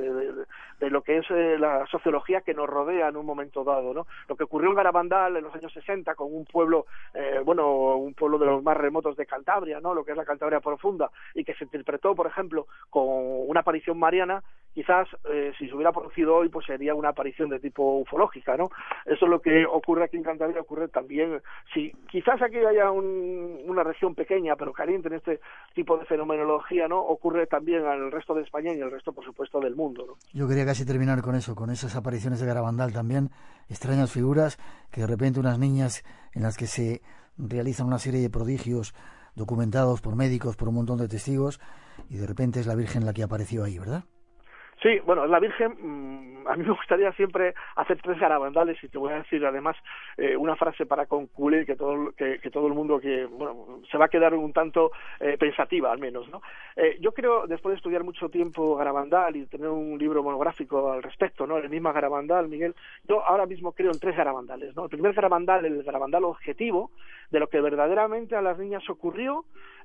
lo que es la sociología que nos rodea en un momento dado, ¿no? Lo que ocurrió en Garabandal en los años 60 con un pueblo, un pueblo de los más remotos de Cantabria, ¿no? Lo que es la Cantabria profunda, y que se interpretó, por ejemplo, con una aparición mariana, quizás si se hubiera producido hoy, pues sería una aparición de tipo ufológica, ¿no? Eso es lo que ocurre aquí en Cantabria, ocurre también, si quizás aquí haya una región pequeña, pero caliente en este tipo de fenomenología, ¿no? Ocurre también al resto de España y al resto, por supuesto, del mundo, ¿no?
Yo quería casi terminar con eso, con esas apariciones de Garabandal también, extrañas figuras, que de repente unas niñas en las que se realizan una serie de prodigios documentados por médicos, por un montón de testigos, y de repente es la Virgen la que apareció ahí, ¿verdad?
Sí, bueno, la Virgen, a mí me gustaría siempre hacer 3 garabandales, y te voy a decir además una frase para concluir que todo el mundo se va a quedar un tanto pensativa, al menos, ¿no? Yo creo, después de estudiar mucho tiempo Garabandal y tener un libro monográfico al respecto, ¿no? El enigma Garabandal, Miguel, yo ahora mismo creo en 3 garabandales, ¿no? El primer garabandal, el garabandal objetivo, de lo que verdaderamente a las niñas ocurrió,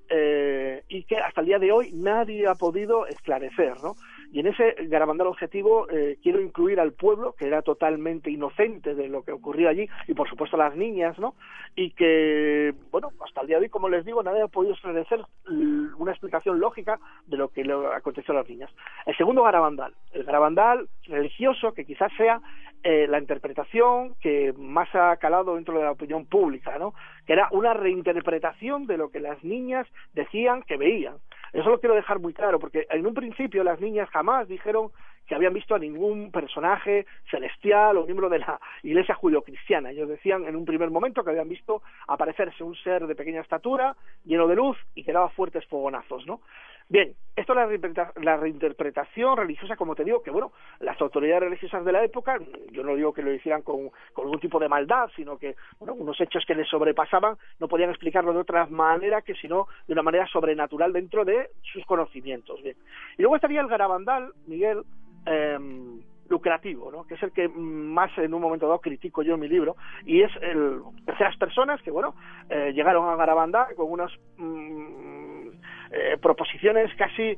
y que hasta el día de hoy nadie ha podido esclarecer, ¿no? Y en ese garabandal objetivo quiero incluir al pueblo, que era totalmente inocente de lo que ocurría allí, y por supuesto a las niñas, ¿no? Y que, bueno, hasta el día de hoy, como les digo, nadie ha podido esclarecer una explicación lógica de lo que le aconteció a las niñas. El segundo garabandal, el garabandal religioso, que quizás sea la interpretación que más ha calado dentro de la opinión pública, ¿no? Que era una reinterpretación de lo que las niñas decían que veían. Eso lo quiero dejar muy claro, porque en un principio las niñas jamás dijeron que habían visto a ningún personaje celestial o miembro de la iglesia judeocristiana. Ellos decían en un primer momento que habían visto aparecerse un ser de pequeña estatura, lleno de luz y que daba fuertes fogonazos, ¿no? Bien, esto es la reinterpretación religiosa, como te digo, que bueno, las autoridades religiosas de la época, yo no digo que lo hicieran con algún tipo de maldad, sino que, bueno, unos hechos que les sobrepasaban no podían explicarlo de otra manera que sino de una manera sobrenatural dentro de sus conocimientos. Bien. Y luego estaría el garabandal, Miguel, lucrativo, ¿no? Que es el que más en un momento dado critico yo en mi libro, y es terceras personas que, bueno, llegaron a Garabandal con unos proposiciones casi,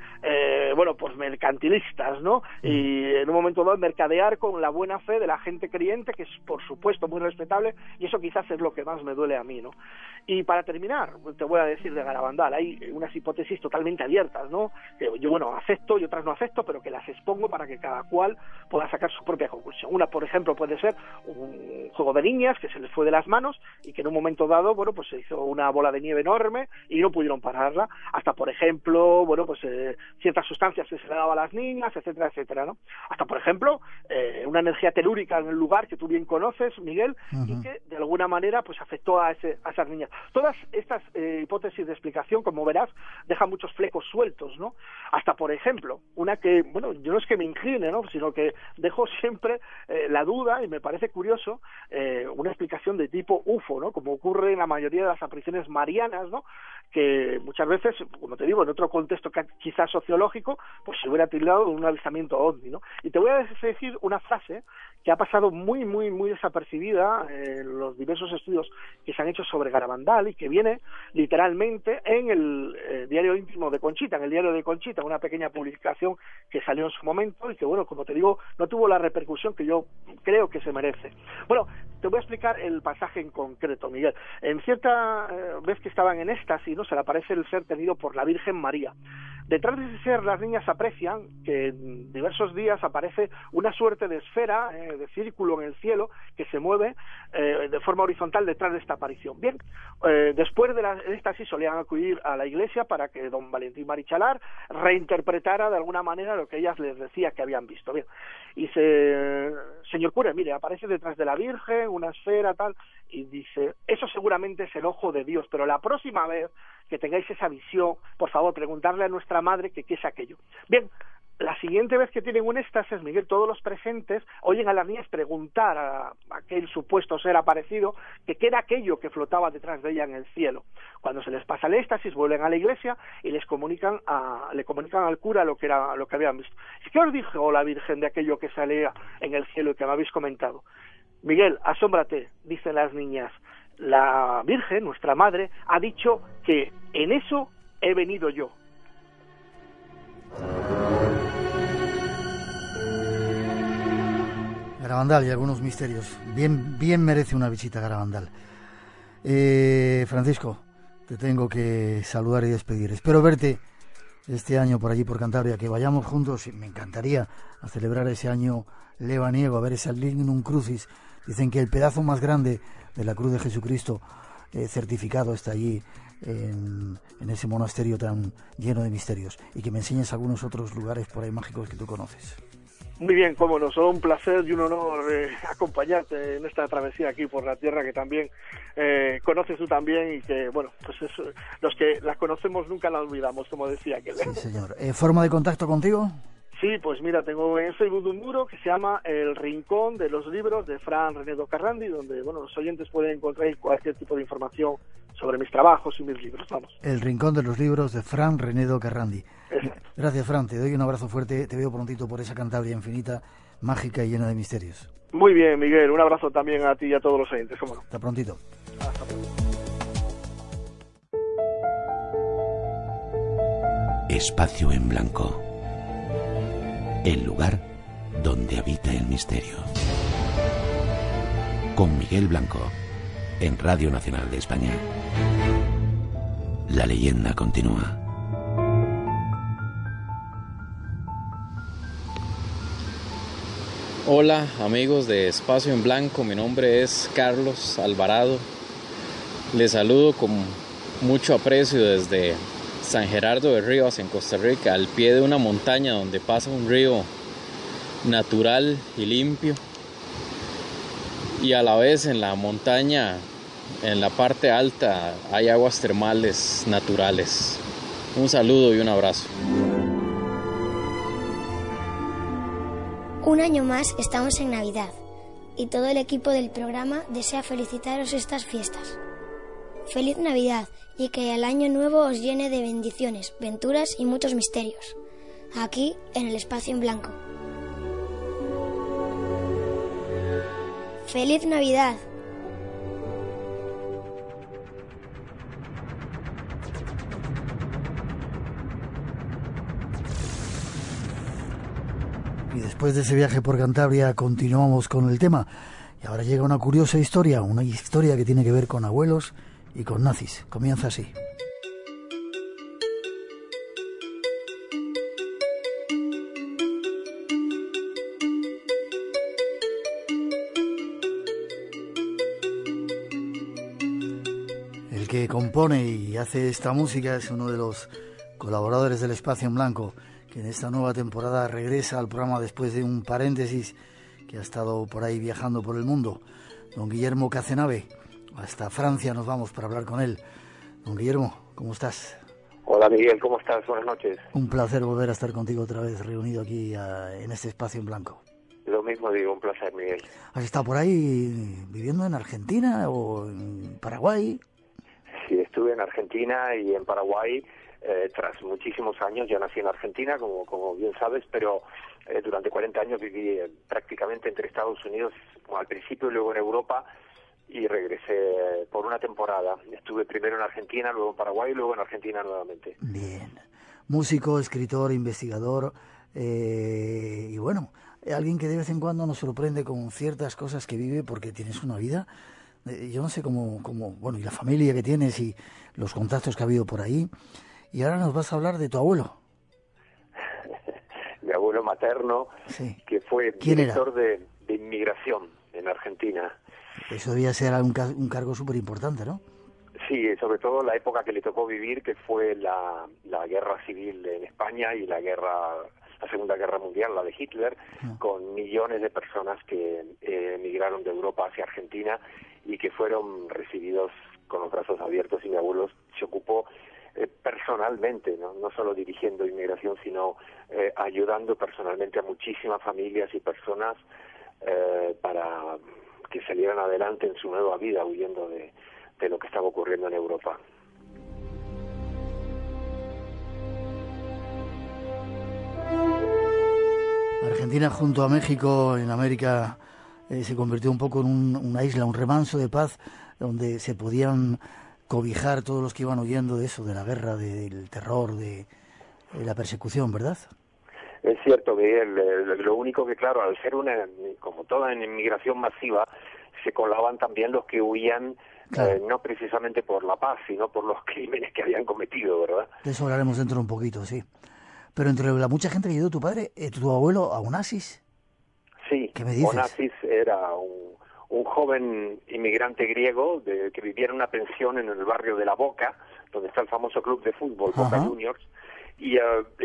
pues mercantilistas, ¿no? Y en un momento dado mercadear con la buena fe de la gente creyente, que es por supuesto muy respetable, y eso quizás es lo que más me duele a mí, ¿no? Y para terminar, te voy a decir de Garabandal, hay unas hipótesis totalmente abiertas, ¿no? Que yo, acepto y otras no acepto, pero que las expongo para que cada cual pueda sacar su propia conclusión. Una, por ejemplo, puede ser un juego de niñas que se les fue de las manos y que en un momento dado, pues se hizo una bola de nieve enorme y no pudieron pararla, hasta, por ejemplo, ciertas sustancias que se le daban a las niñas, etcétera, etcétera, ¿no? Hasta, por ejemplo, una energía telúrica en el lugar que tú bien conoces, Miguel, y que de alguna manera pues afectó a esas niñas. Todas estas hipótesis de explicación, como verás, dejan muchos flecos sueltos, ¿no? Hasta, por ejemplo, una que, yo no es que me incline, ¿no? Sino que dejo siempre la duda, y me parece curioso, una explicación de tipo UFO, ¿no? Como ocurre en la mayoría de las apariciones marianas, ¿no? Que muchas veces, como te digo, en otro contexto quizás sociológico, pues se hubiera tildado de un avistamiento ovni, ¿no? Y te voy a decir una frase que ha pasado muy, muy, muy desapercibida en los diversos estudios que se han hecho sobre Garabandal, y que viene literalmente en el diario íntimo de Conchita, en el diario de Conchita, una pequeña publicación que salió en su momento y que, como te digo, no tuvo la repercusión que yo creo que se merece. Te voy a explicar el pasaje en concreto, Miguel. En cierta vez que estaban en éxtasis, ¿no? Se le aparece el ser tenido por la Virgen María. Detrás de ese ser, las niñas aprecian que en diversos días aparece una suerte de esfera, de círculo en el cielo, que se mueve de forma horizontal detrás de esta aparición. Bien, después de la éxtasis solían acudir a la iglesia para que don Valentín Marichalar reinterpretara de alguna manera lo que ellas les decía que habían visto. Bien, y señor cura, mire, aparece detrás de la Virgen una esfera tal, y dice, eso seguramente es el ojo de Dios, pero la próxima vez que tengáis esa visión, por favor, preguntarle a nuestra madre que qué es aquello. Bien, la siguiente vez que tienen un éxtasis, Miguel, todos los presentes oyen a las niñas preguntar a aquel supuesto ser aparecido que qué era aquello que flotaba detrás de ella en el cielo. Cuando se les pasa el éxtasis, vuelven a la iglesia y le comunican al cura lo que habían visto. ¿Y qué os dijo la Virgen de aquello que salía en el cielo y que me habéis comentado? Miguel, asómbrate, dicen las niñas. La Virgen, nuestra madre, ha dicho que en eso he venido yo.
Garabandal y algunos misterios. Bien merece una visita a Garabandal. Francisco, te tengo que saludar y despedir. Espero verte este año por allí, por Cantabria, que vayamos juntos. Me encantaría a celebrar ese año lebaniego, a ver ese Lignum Crucis. Dicen que el pedazo más grande de la cruz de Jesucristo certificado está allí en ese monasterio tan lleno de misterios, y que me enseñes algunos otros lugares por ahí mágicos que tú conoces.
Muy bien, cómo no, solo un placer y un honor acompañarte en esta travesía aquí por la tierra que también conoces tú también, y que, los que la conocemos nunca la olvidamos, como decía aquel.
Sí, señor. ¿Forma de contacto contigo?
Sí, pues mira, tengo en Facebook un muro que se llama El Rincón de los Libros de Fran Renedo Carrandi, donde los oyentes pueden encontrar cualquier tipo de información sobre mis trabajos y mis libros.
El Rincón de los Libros de Fran Renedo Carrandi.
Exacto.
Gracias, Fran, te doy un abrazo fuerte, te veo prontito por esa Cantabria infinita, mágica y llena de misterios.
Muy bien, Miguel, un abrazo también a ti y a todos los oyentes, ¿cómo no?
Hasta prontito.
Hasta pronto.
Espacio en Blanco. El lugar donde habita el misterio. Con Miguel Blanco, en Radio Nacional de España. La leyenda continúa.
Hola amigos de Espacio en Blanco, mi nombre es Carlos Alvarado. Les saludo con mucho aprecio desde San Gerardo de Rivas, en Costa Rica, al pie de una montaña donde pasa un río natural y limpio, y a la vez en la montaña, en la parte alta, hay aguas termales naturales. Un saludo y un abrazo.
Un año más estamos en Navidad, y todo el equipo del programa desea felicitaros estas fiestas. ¡Feliz Navidad! Y que el año nuevo os llene de bendiciones, venturas y muchos misterios. Aquí, en el Espacio en Blanco. ¡Feliz Navidad!
Después de ese viaje por Cantabria continuamos con el tema y ahora llega una curiosa historia, una historia que tiene que ver con abuelos y con nazis. Comienza así. El que compone y hace esta música es uno de los colaboradores del Espacio en Blanco, que en esta nueva temporada regresa al programa después de un paréntesis, que ha estado por ahí viajando por el mundo. Don Guillermo Cazenave, hasta Francia nos vamos para hablar con él. Don Guillermo, ¿cómo estás?
Hola Miguel, ¿cómo estás? Buenas noches.
Un placer volver a estar contigo otra vez reunido aquí en este Espacio en Blanco.
Lo mismo digo, un placer, Miguel.
¿Has estado por ahí viviendo en Argentina o en Paraguay?
Sí, estuve en Argentina y en Paraguay. Tras muchísimos años, yo nací en Argentina, como bien sabes, pero durante 40 años viví prácticamente entre Estados Unidos, al principio y luego en Europa, y regresé por una temporada. Estuve primero en Argentina, luego en Paraguay y luego en Argentina nuevamente.
Bien. Músico, escritor, investigador, y bueno, alguien que de vez en cuando nos sorprende con ciertas cosas que vive, porque tienes una vida, yo no sé cómo, bueno, y la familia que tienes y los contactos que ha habido por ahí. Y ahora nos vas a hablar de tu abuelo.
Mi abuelo materno, sí. Que fue director de inmigración en Argentina.
Eso debía ser un cargo súper importante, ¿no?
Sí, sobre todo la época que le tocó vivir, que fue la guerra civil en España y la Segunda Guerra Mundial, la de Hitler, con millones de personas que emigraron de Europa hacia Argentina y que fueron recibidos con los brazos abiertos, y mi abuelo se ocupó personalmente, no solo dirigiendo inmigración, sino ayudando personalmente a muchísimas familias y personas para que salieran adelante en su nueva vida, huyendo de lo que estaba ocurriendo en Europa.
Argentina, junto a México, en América, se convirtió un poco en una isla, un remanso de paz, donde se podían cobijar todos los que iban huyendo de eso, de la guerra, del terror, de la persecución, ¿verdad?
Es cierto, Miguel. Lo único que, claro, al ser como toda inmigración masiva, se colaban también los que huían, claro, no precisamente por la paz, sino por los crímenes que habían cometido, ¿verdad?
De eso hablaremos dentro de un poquito, sí. Pero entre la mucha gente que ayudó tu padre, tu abuelo, a Onassis.
Sí,
¿qué me dices?
Onassis era un joven inmigrante griego que vivía en una pensión en el barrio de La Boca, donde está el famoso club de fútbol, Boca Juniors, y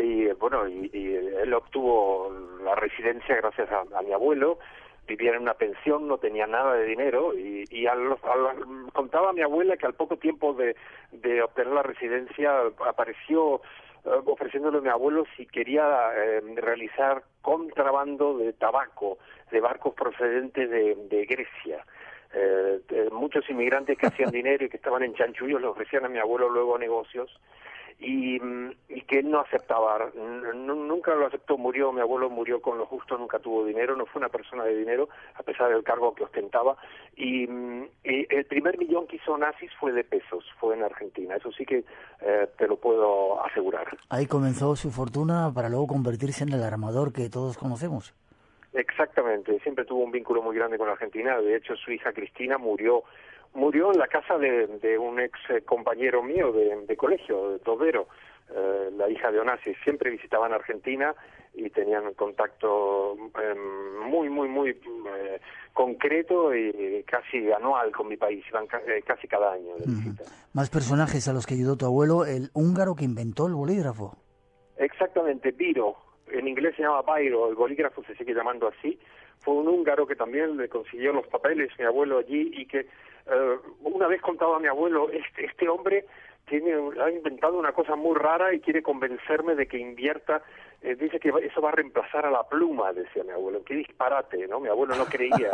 él obtuvo la residencia gracias a mi abuelo. Vivía en una pensión, no tenía nada de dinero, y contaba mi abuela que al poco tiempo de obtener la residencia apareció ofreciéndole a mi abuelo si quería realizar contrabando de tabaco de barcos procedentes de Grecia. Muchos inmigrantes que hacían dinero y que estaban en chanchullos le ofrecían a mi abuelo luego negocios, y que él no aceptaba, nunca lo aceptó. Mi abuelo murió con lo justo, nunca tuvo dinero, no fue una persona de dinero a pesar del cargo que ostentaba, y el primer millón que hizo Onassis fue de pesos, fue en Argentina, eso sí que te lo puedo asegurar.
Ahí comenzó su fortuna para luego convertirse en el armador que todos conocemos.
Exactamente, siempre tuvo un vínculo muy grande con Argentina. De hecho, su hija Cristina murió en la casa de un ex compañero mío de colegio, de Tobero, la hija de Onassis. Siempre visitaban Argentina y tenían contacto muy concreto y casi anual con mi país. Iban casi cada año de visita.
Más personajes a los que ayudó tu abuelo, el húngaro que inventó el bolígrafo.
Exactamente, Biro. En inglés se llama Bairo, el bolígrafo se sigue llamando así. Fue un húngaro que también le consiguió los papeles mi abuelo allí, y que una vez contaba a mi abuelo, este hombre ha inventado una cosa muy rara y quiere convencerme de que invierta. Dice que eso va a reemplazar a la pluma, decía mi abuelo. Qué disparate, ¿no? Mi abuelo no creía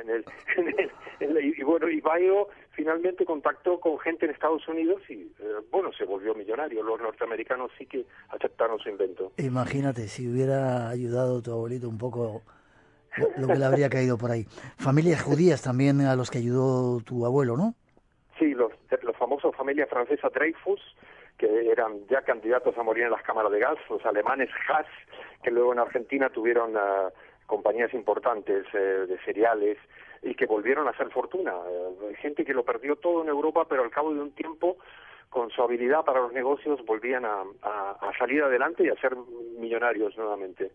y Bayo finalmente contactó con gente en Estados Unidos y se volvió millonario. Los norteamericanos sí que aceptaron su invento.
Imagínate si hubiera ayudado tu abuelito un poco, lo que le habría caído por ahí. Familias judías también a los que ayudó tu abuelo, ¿no?
Sí, los famosos familia francesa Dreyfus, que eran ya candidatos a morir en las cámaras de gas, los alemanes Haas, que luego en Argentina tuvieron compañías importantes de cereales y que volvieron a hacer fortuna. Gente que lo perdió todo en Europa, pero al cabo de un tiempo, con su habilidad para los negocios, volvían a salir adelante y a ser millonarios nuevamente.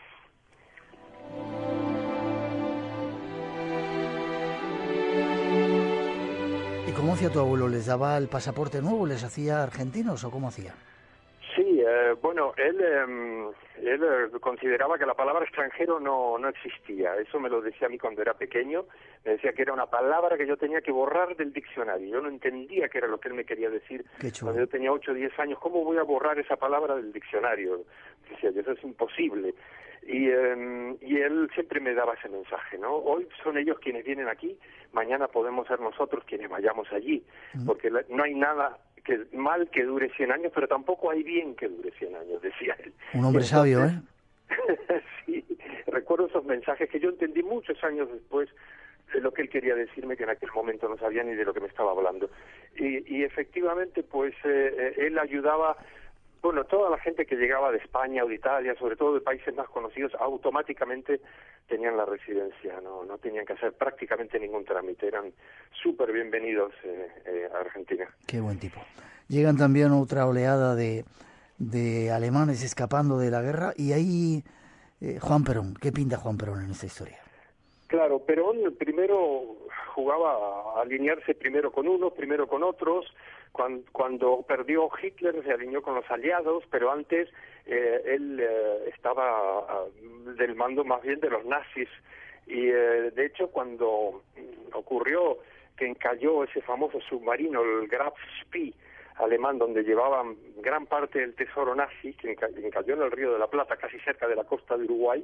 ¿Y cómo hacía tu abuelo? ¿Les daba el pasaporte nuevo? ¿Les hacía argentinos o cómo hacía?
Sí, bueno, él consideraba que la palabra extranjero no existía. Eso me lo decía a mí cuando era pequeño. Me decía que era una palabra que yo tenía que borrar del diccionario. Yo no entendía qué era lo que él me quería decir cuando yo tenía 8 o 10 años. ¿Cómo voy a borrar esa palabra del diccionario? Decía yo, eso es imposible. Y él siempre me daba ese mensaje, ¿no? Hoy son ellos quienes vienen aquí, mañana podemos ser nosotros quienes vayamos allí, porque no hay nada mal que dure 100 años, pero tampoco hay bien que dure 100 años, decía él.
Un hombre sabio, ¿eh?
Sí, recuerdo esos mensajes que yo entendí muchos años después de lo que él quería decirme, que en aquel momento no sabía ni de lo que me estaba hablando. Y efectivamente, pues, él ayudaba. Bueno, toda la gente que llegaba de España o de Italia, sobre todo de países más conocidos, automáticamente tenían la residencia, no tenían que hacer prácticamente ningún trámite, eran súper bienvenidos a Argentina.
Qué buen tipo. Llegan también otra oleada de alemanes escapando de la guerra, y ahí Juan Perón. ¿Qué pinta Juan Perón en esta historia?
Claro, Perón primero jugaba a alinearse primero con unos, primero con otros. Cuando perdió Hitler se alineó con los aliados, pero antes él estaba del mando más bien de los nazis. Y de hecho, cuando ocurrió que encalló ese famoso submarino, el Graf Spee alemán, donde llevaban gran parte del tesoro nazi, que encalló en el Río de la Plata, casi cerca de la costa de Uruguay,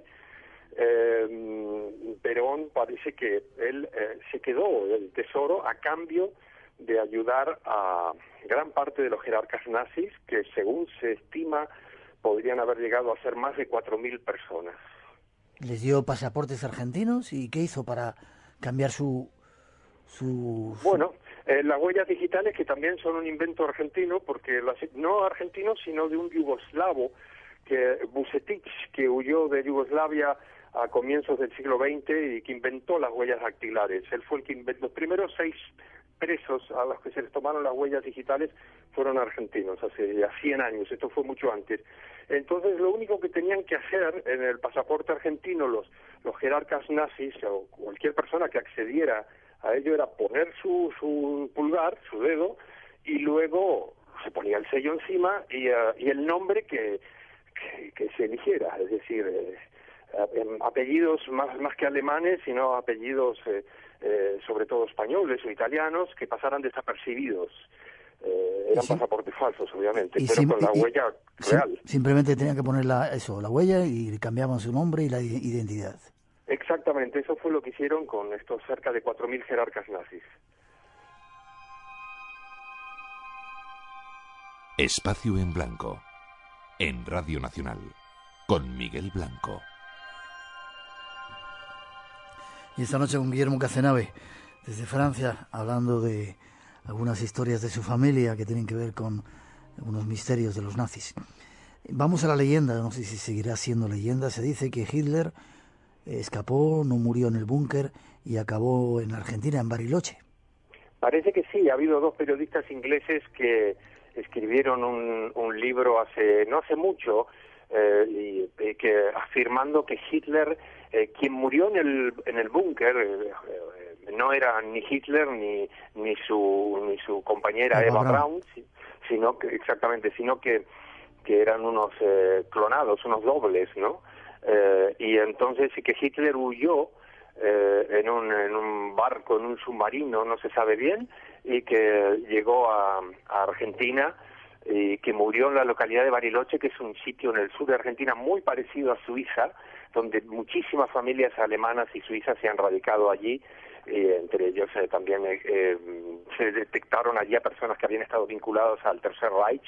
Perón parece que él se quedó el tesoro a cambio de ayudar a gran parte de los jerarcas nazis, que según se estima podrían haber llegado a ser más de 4.000 personas.
¿Les dio pasaportes argentinos? ¿Y qué hizo para cambiar su...
Bueno, las huellas digitales, que también son un invento argentino, porque no argentino, sino de un yugoslavo, Vucetich, que huyó de Yugoslavia a comienzos del siglo XX y que inventó las huellas dactilares. Él fue el que inventó. Los primeros 6 presos a los que se les tomaron las huellas digitales fueron argentinos, hace ya 100 años, esto fue mucho antes. Entonces, lo único que tenían que hacer en el pasaporte argentino los jerarcas nazis o cualquier persona que accediera a ello era poner su pulgar, su dedo, y luego se ponía el sello encima y el nombre que se eligiera, es decir, apellidos más que alemanes, sino apellidos sobre todo españoles o italianos que pasaran desapercibidos. Eran pasaportes falsos, obviamente, pero con la huella real.
Simplemente tenían que poner la huella y cambiaban su nombre y la identidad.
Exactamente, eso fue lo que hicieron con estos cerca de 4.000 jerarcas nazis.
Espacio en Blanco, en Radio Nacional, con Miguel Blanco.
Y esta noche con Guillermo Cazenave, desde Francia, hablando de algunas historias de su familia que tienen que ver con algunos misterios de los nazis. Vamos a la leyenda, no sé si seguirá siendo leyenda. Se dice que Hitler escapó, no murió en el búnker y acabó en Argentina, en Bariloche.
Parece que sí, ha habido 2 periodistas ingleses que escribieron un libro no hace mucho, y que afirmando que Hitler, quien murió en el búnker, no era ni Hitler ni su compañera Eva Braun, sino que eran unos clonados, unos dobles, ¿no? Y entonces que Hitler huyó en un barco, en un submarino, no se sabe bien, y que llegó a Argentina y que murió en la localidad de Bariloche, que es un sitio en el sur de Argentina muy parecido a Suiza, donde muchísimas familias alemanas y suizas se han radicado allí, entre ellos también se detectaron allí a personas que habían estado vinculadas al Tercer Reich,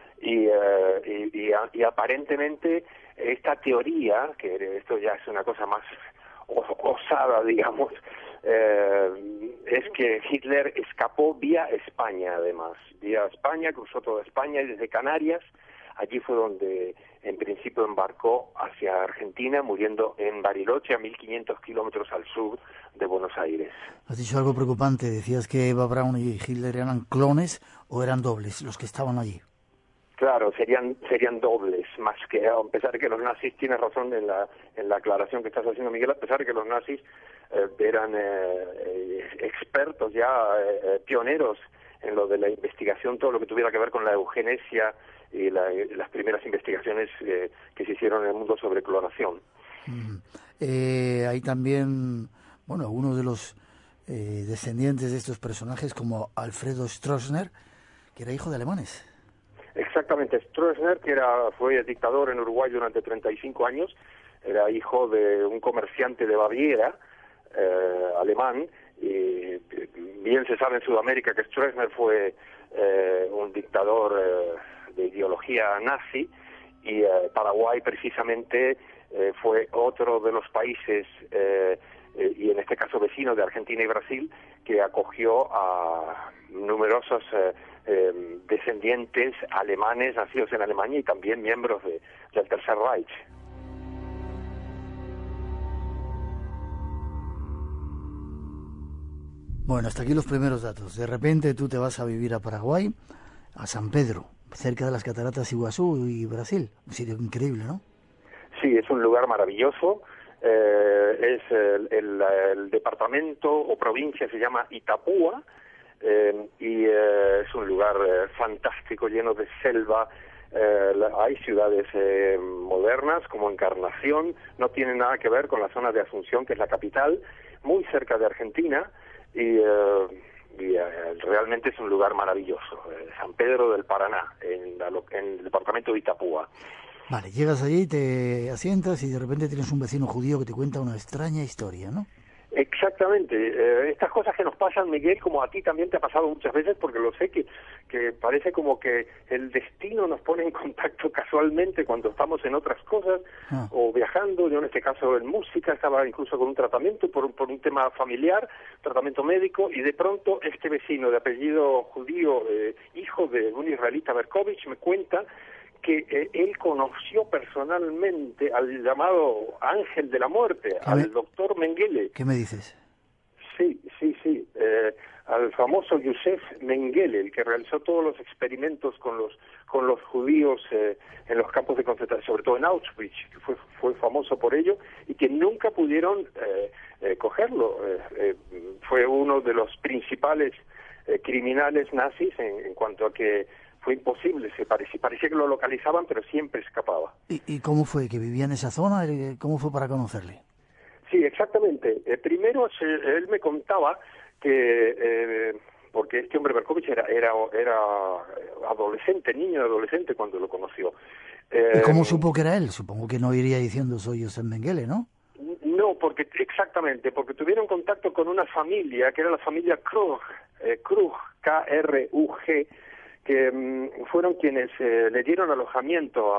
y aparentemente esta teoría, que esto ya es una cosa más osada, digamos, es que Hitler escapó vía España, además. Vía España, cruzó toda España y desde Canarias. Allí fue donde, en principio, embarcó hacia Argentina, muriendo en Bariloche, a 1.500 kilómetros al sur de Buenos Aires.
Has dicho algo preocupante. Decías que Eva Braun y Hitler eran clones o eran dobles los que estaban allí.
Claro, serían dobles, más que, a pesar de que los nazis, tienes razón en la aclaración que estás haciendo, Miguel, a pesar de que los nazis eran expertos ya, pioneros en lo de la investigación, todo lo que tuviera que ver con la eugenesia y las primeras investigaciones que se hicieron en el mundo sobre clonación.
Hay también, bueno, algunos de los descendientes de estos personajes, como Alfredo Stroessner, que era hijo de alemanes.
Exactamente, Stroessner, que fue dictador en Uruguay durante 35 años, era hijo de un comerciante de Baviera, alemán, y bien se sabe en Sudamérica que Stroessner fue un dictador de ideología nazi, y Paraguay precisamente fue otro de los países, y en este caso vecino de Argentina y Brasil, que acogió a numerosos descendientes alemanes nacidos en Alemania y también miembros del Tercer Reich.
Bueno, hasta aquí los primeros datos. De repente tú te vas a vivir a Paraguay, a San Pedro, cerca de las cataratas Iguazú y Brasil. Un sitio increíble, ¿no?
Sí, es un lugar maravilloso. Es el departamento o provincia se llama Itapúa, y es un lugar fantástico, lleno de selva. Hay ciudades modernas como Encarnación, no tiene nada que ver con la zona de Asunción, que es la capital, muy cerca de Argentina, y realmente es un lugar maravilloso. San Pedro del Paraná, en el departamento de Itapúa.
Vale, llegas allí, te asientas y de repente tienes un vecino judío que te cuenta una extraña historia, ¿no?
Exactamente. Estas cosas que nos pasan, Miguel, como a ti también te ha pasado muchas veces, porque lo sé que parece como que el destino nos pone en contacto casualmente cuando estamos en otras cosas, o viajando. Yo en este caso en música estaba incluso con un tratamiento por un tema familiar, tratamiento médico, y de pronto este vecino de apellido judío, hijo de un israelita, Berkovich, me cuenta que él conoció personalmente al llamado ángel de la muerte, al doctor Mengele.
¿Qué me dices?
Sí, al famoso Yosef Mengele, el que realizó todos los experimentos con los judíos en los campos de concentración, sobre todo en Auschwitz, que fue famoso por ello, y que nunca pudieron cogerlo. Fue uno de los principales criminales nazis en cuanto a que fue imposible, parecía que lo localizaban, pero siempre escapaba.
¿Y cómo fue? ¿Que vivía en esa zona? ¿Cómo fue para conocerle?
Sí, exactamente. Primero él me contaba que, porque este hombre Berkovich era adolescente, niño adolescente cuando lo conoció.
¿Y cómo supo que era él? Supongo que no iría diciendo soy Josef Mengele, ¿no?
No, porque tuvieron contacto con una familia, que era la familia Krug, K-R-U-G, que fueron quienes le dieron alojamiento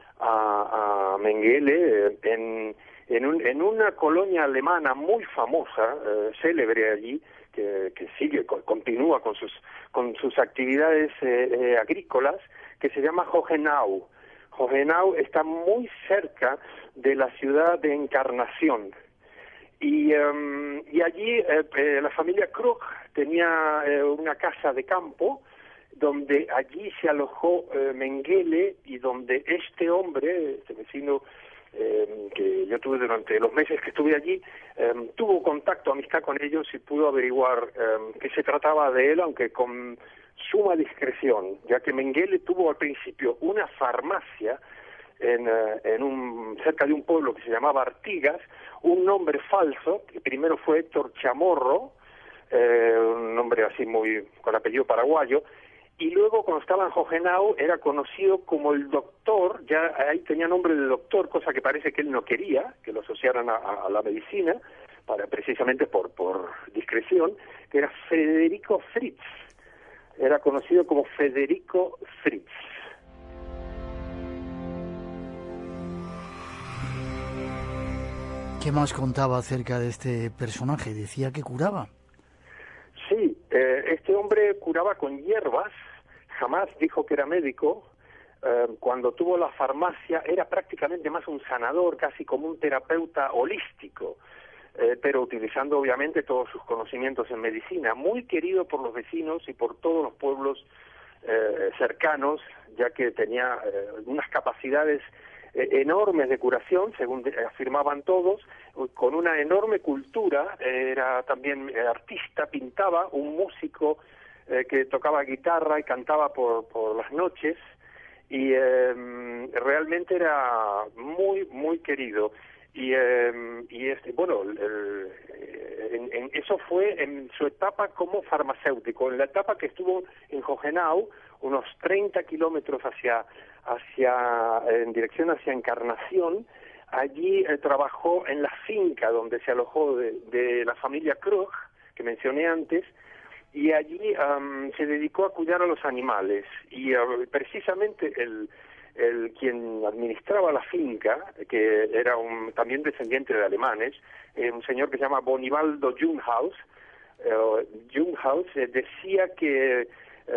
a Mengele en una colonia alemana muy famosa, célebre allí, que continúa con sus actividades agrícolas, que se llama Hohenau. Hohenau está muy cerca de la ciudad de Encarnación. Y allí la familia Krug tenía una casa de campo, donde allí se alojó Mengele, y donde este hombre, este vecino que yo tuve durante los meses que estuve allí, tuvo contacto, amistad con ellos, y pudo averiguar que se trataba de él, aunque con suma discreción, ya que Mengele tuvo al principio una farmacia cerca de un pueblo que se llamaba Artigas, un nombre falso, que primero fue Héctor Chamorro, un nombre así muy con apellido paraguayo, y luego cuando estaba en Hohenau era conocido como el doctor, ya ahí tenía nombre de doctor, cosa que parece que él no quería, que lo asociaran a la medicina, precisamente por discreción, que era Federico Fritz, era conocido como Federico Fritz.
¿Qué más contaba acerca de este personaje? Decía que curaba.
Este hombre curaba con hierbas, jamás dijo que era médico. Cuando tuvo la farmacia era prácticamente más un sanador, casi como un terapeuta holístico, pero utilizando obviamente todos sus conocimientos en medicina. Muy querido por los vecinos y por todos los pueblos cercanos, ya que tenía unas capacidades enormes de curación, según afirmaban todos, con una enorme cultura. Era también artista, pintaba, un músico que tocaba guitarra y cantaba por las noches, y realmente era muy querido. Y eso fue en su etapa como farmacéutico. En la etapa que estuvo en Hohenau, unos 30 kilómetros en dirección hacia Encarnación, allí trabajó en la finca donde se alojó de la familia Krug, que mencioné antes, y allí se dedicó a cuidar a los animales. Y precisamente el quien administraba la finca, que era también descendiente de alemanes, un señor que se llama Bonivaldo Junghaus, decía que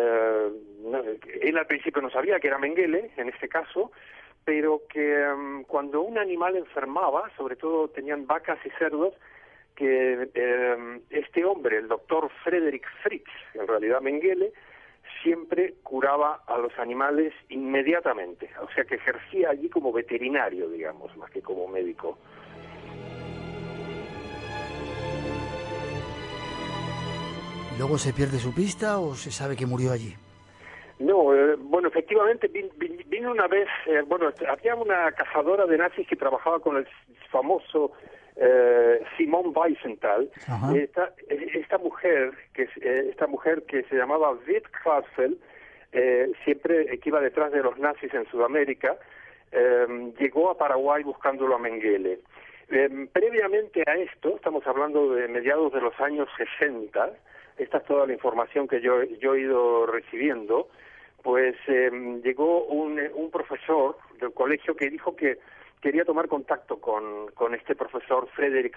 él al principio no sabía que era Mengele, en este caso, pero que cuando un animal enfermaba, sobre todo tenían vacas y cerdos, que este hombre, el doctor Friedrich Fritz, en realidad Mengele, siempre curaba a los animales inmediatamente, o sea que ejercía allí como veterinario, digamos, más que como médico.
¿Luego se pierde su pista o se sabe que murió allí?
No, bueno, efectivamente vino una vez, había una cazadora de nazis que trabajaba con el famoso Simon Wiesenthal. Esta mujer que se llamaba Witt Klarsfeld, siempre que iba detrás de los nazis en Sudamérica, llegó a Paraguay buscándolo a Mengele. Previamente a esto, estamos hablando de mediados de los años 60, esta es toda la información que yo he ido recibiendo, pues llegó un profesor del colegio que dijo que quería tomar contacto con este profesor Friedrich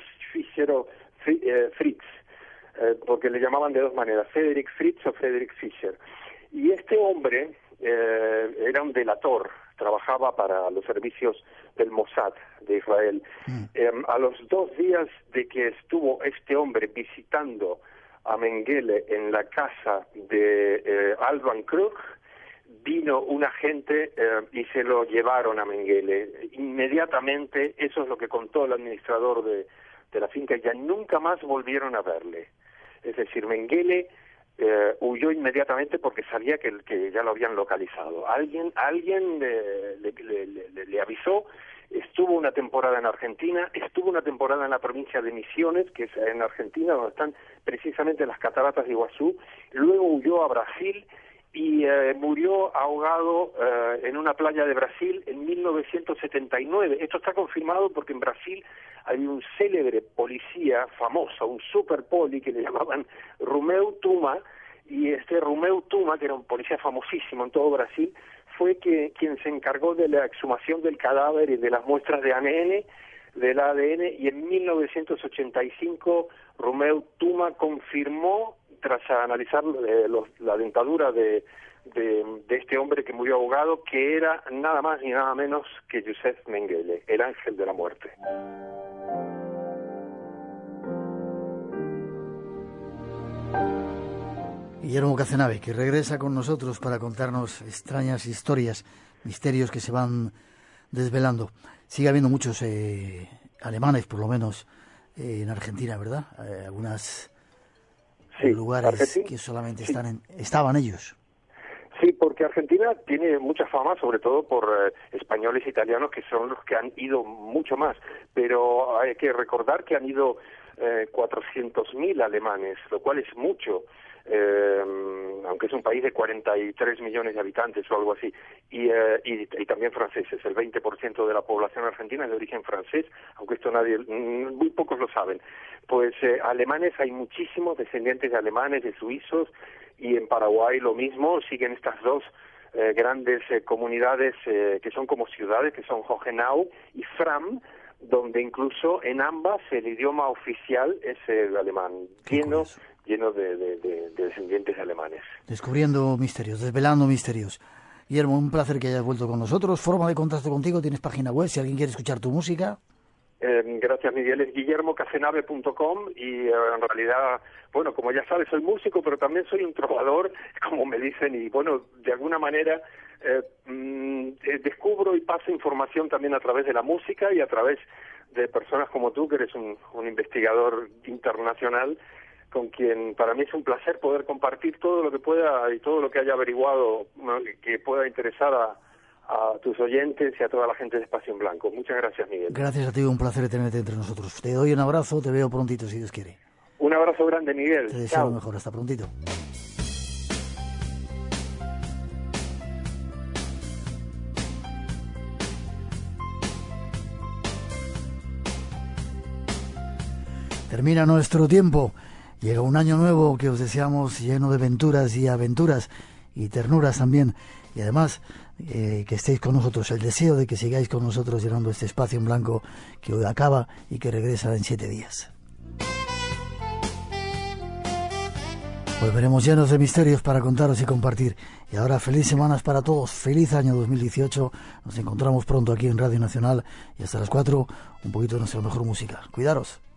Fritz, porque le llamaban de dos maneras, Friedrich Fritz o Friedrich Fischer. Y este hombre era un delator, trabajaba para los servicios del Mossad de Israel. A los 2 días de que estuvo este hombre visitando a Mengele en la casa de Alban Krug, vino un agente y se lo llevaron a Mengele. Inmediatamente, eso es lo que contó el administrador de la finca, ya nunca más volvieron a verle. Es decir, Mengele huyó inmediatamente porque sabía que ya lo habían localizado. Alguien le avisó. Estuvo una temporada en Argentina, estuvo una temporada en la provincia de Misiones, que es en Argentina, donde están precisamente las cataratas de Iguazú. Luego huyó a Brasil y murió ahogado en una playa de Brasil en 1979. Esto está confirmado porque en Brasil hay un célebre policía famoso, un super poli que le llamaban Rumeu Tuma, y este Rumeu Tuma, que era un policía famosísimo en todo Brasil, fue quien se encargó de la exhumación del cadáver y de las muestras de ADN, y en 1985 Rumeu Tuma confirmó, tras analizar la dentadura de este hombre que murió ahogado, que era nada más ni nada menos que Joseph Mengele, el ángel de la muerte.
Guillermo Cazenave, que regresa con nosotros para contarnos extrañas historias, misterios que se van desvelando. Sigue habiendo muchos alemanes, por lo menos, en Argentina, ¿verdad? Algunos lugares que solamente estaban ellos.
Sí, porque Argentina tiene mucha fama, sobre todo por españoles e italianos, que son los que han ido mucho más. Pero hay que recordar que han ido 400.000 alemanes, lo cual es mucho. Aunque es un país de 43 millones de habitantes o algo así, y también franceses. El 20% de la población argentina es de origen francés, aunque esto muy pocos lo saben. Pues alemanes, hay muchísimos descendientes de alemanes, de suizos, y en Paraguay lo mismo. Siguen estas dos grandes comunidades que son como ciudades, que son Hohenau y Fram, donde incluso en ambas el idioma oficial es el alemán, lleno lleno de descendientes alemanes.
Descubriendo misterios, desvelando misterios. Guillermo, un placer que hayas vuelto con nosotros. Forma de contacto contigo, tienes página web, si alguien quiere escuchar tu música.
Gracias, Miguel. Es guillermocasenave.com y en realidad, bueno, como ya sabes, soy músico, pero también soy un trovador, como me dicen, y bueno, de alguna manera descubro y paso información también a través de la música y a través de personas como tú, que eres un investigador internacional, con quien para mí es un placer poder compartir todo lo que pueda y todo lo que haya averiguado, ¿no?, que pueda interesar a tus oyentes y a toda la gente de Espacio en Blanco. Muchas gracias, Miguel.
Gracias a ti, un placer tenerte entre nosotros. Te doy un abrazo, te veo prontito, si Dios quiere.
Un abrazo grande, Miguel.
Te deseo lo mejor, hasta prontito. Termina nuestro tiempo. Llega un año nuevo que os deseamos lleno de aventuras y ternuras también. Y además, que estéis con nosotros. El deseo de que sigáis con nosotros llenando este espacio en blanco que hoy acaba y que regresa en 7 días. Volveremos llenos de misterios para contaros y compartir. Y ahora, feliz semanas para todos. Feliz año 2018. Nos encontramos pronto aquí en Radio Nacional. Y hasta las 4, un poquito de nuestra mejor música. Cuidaros.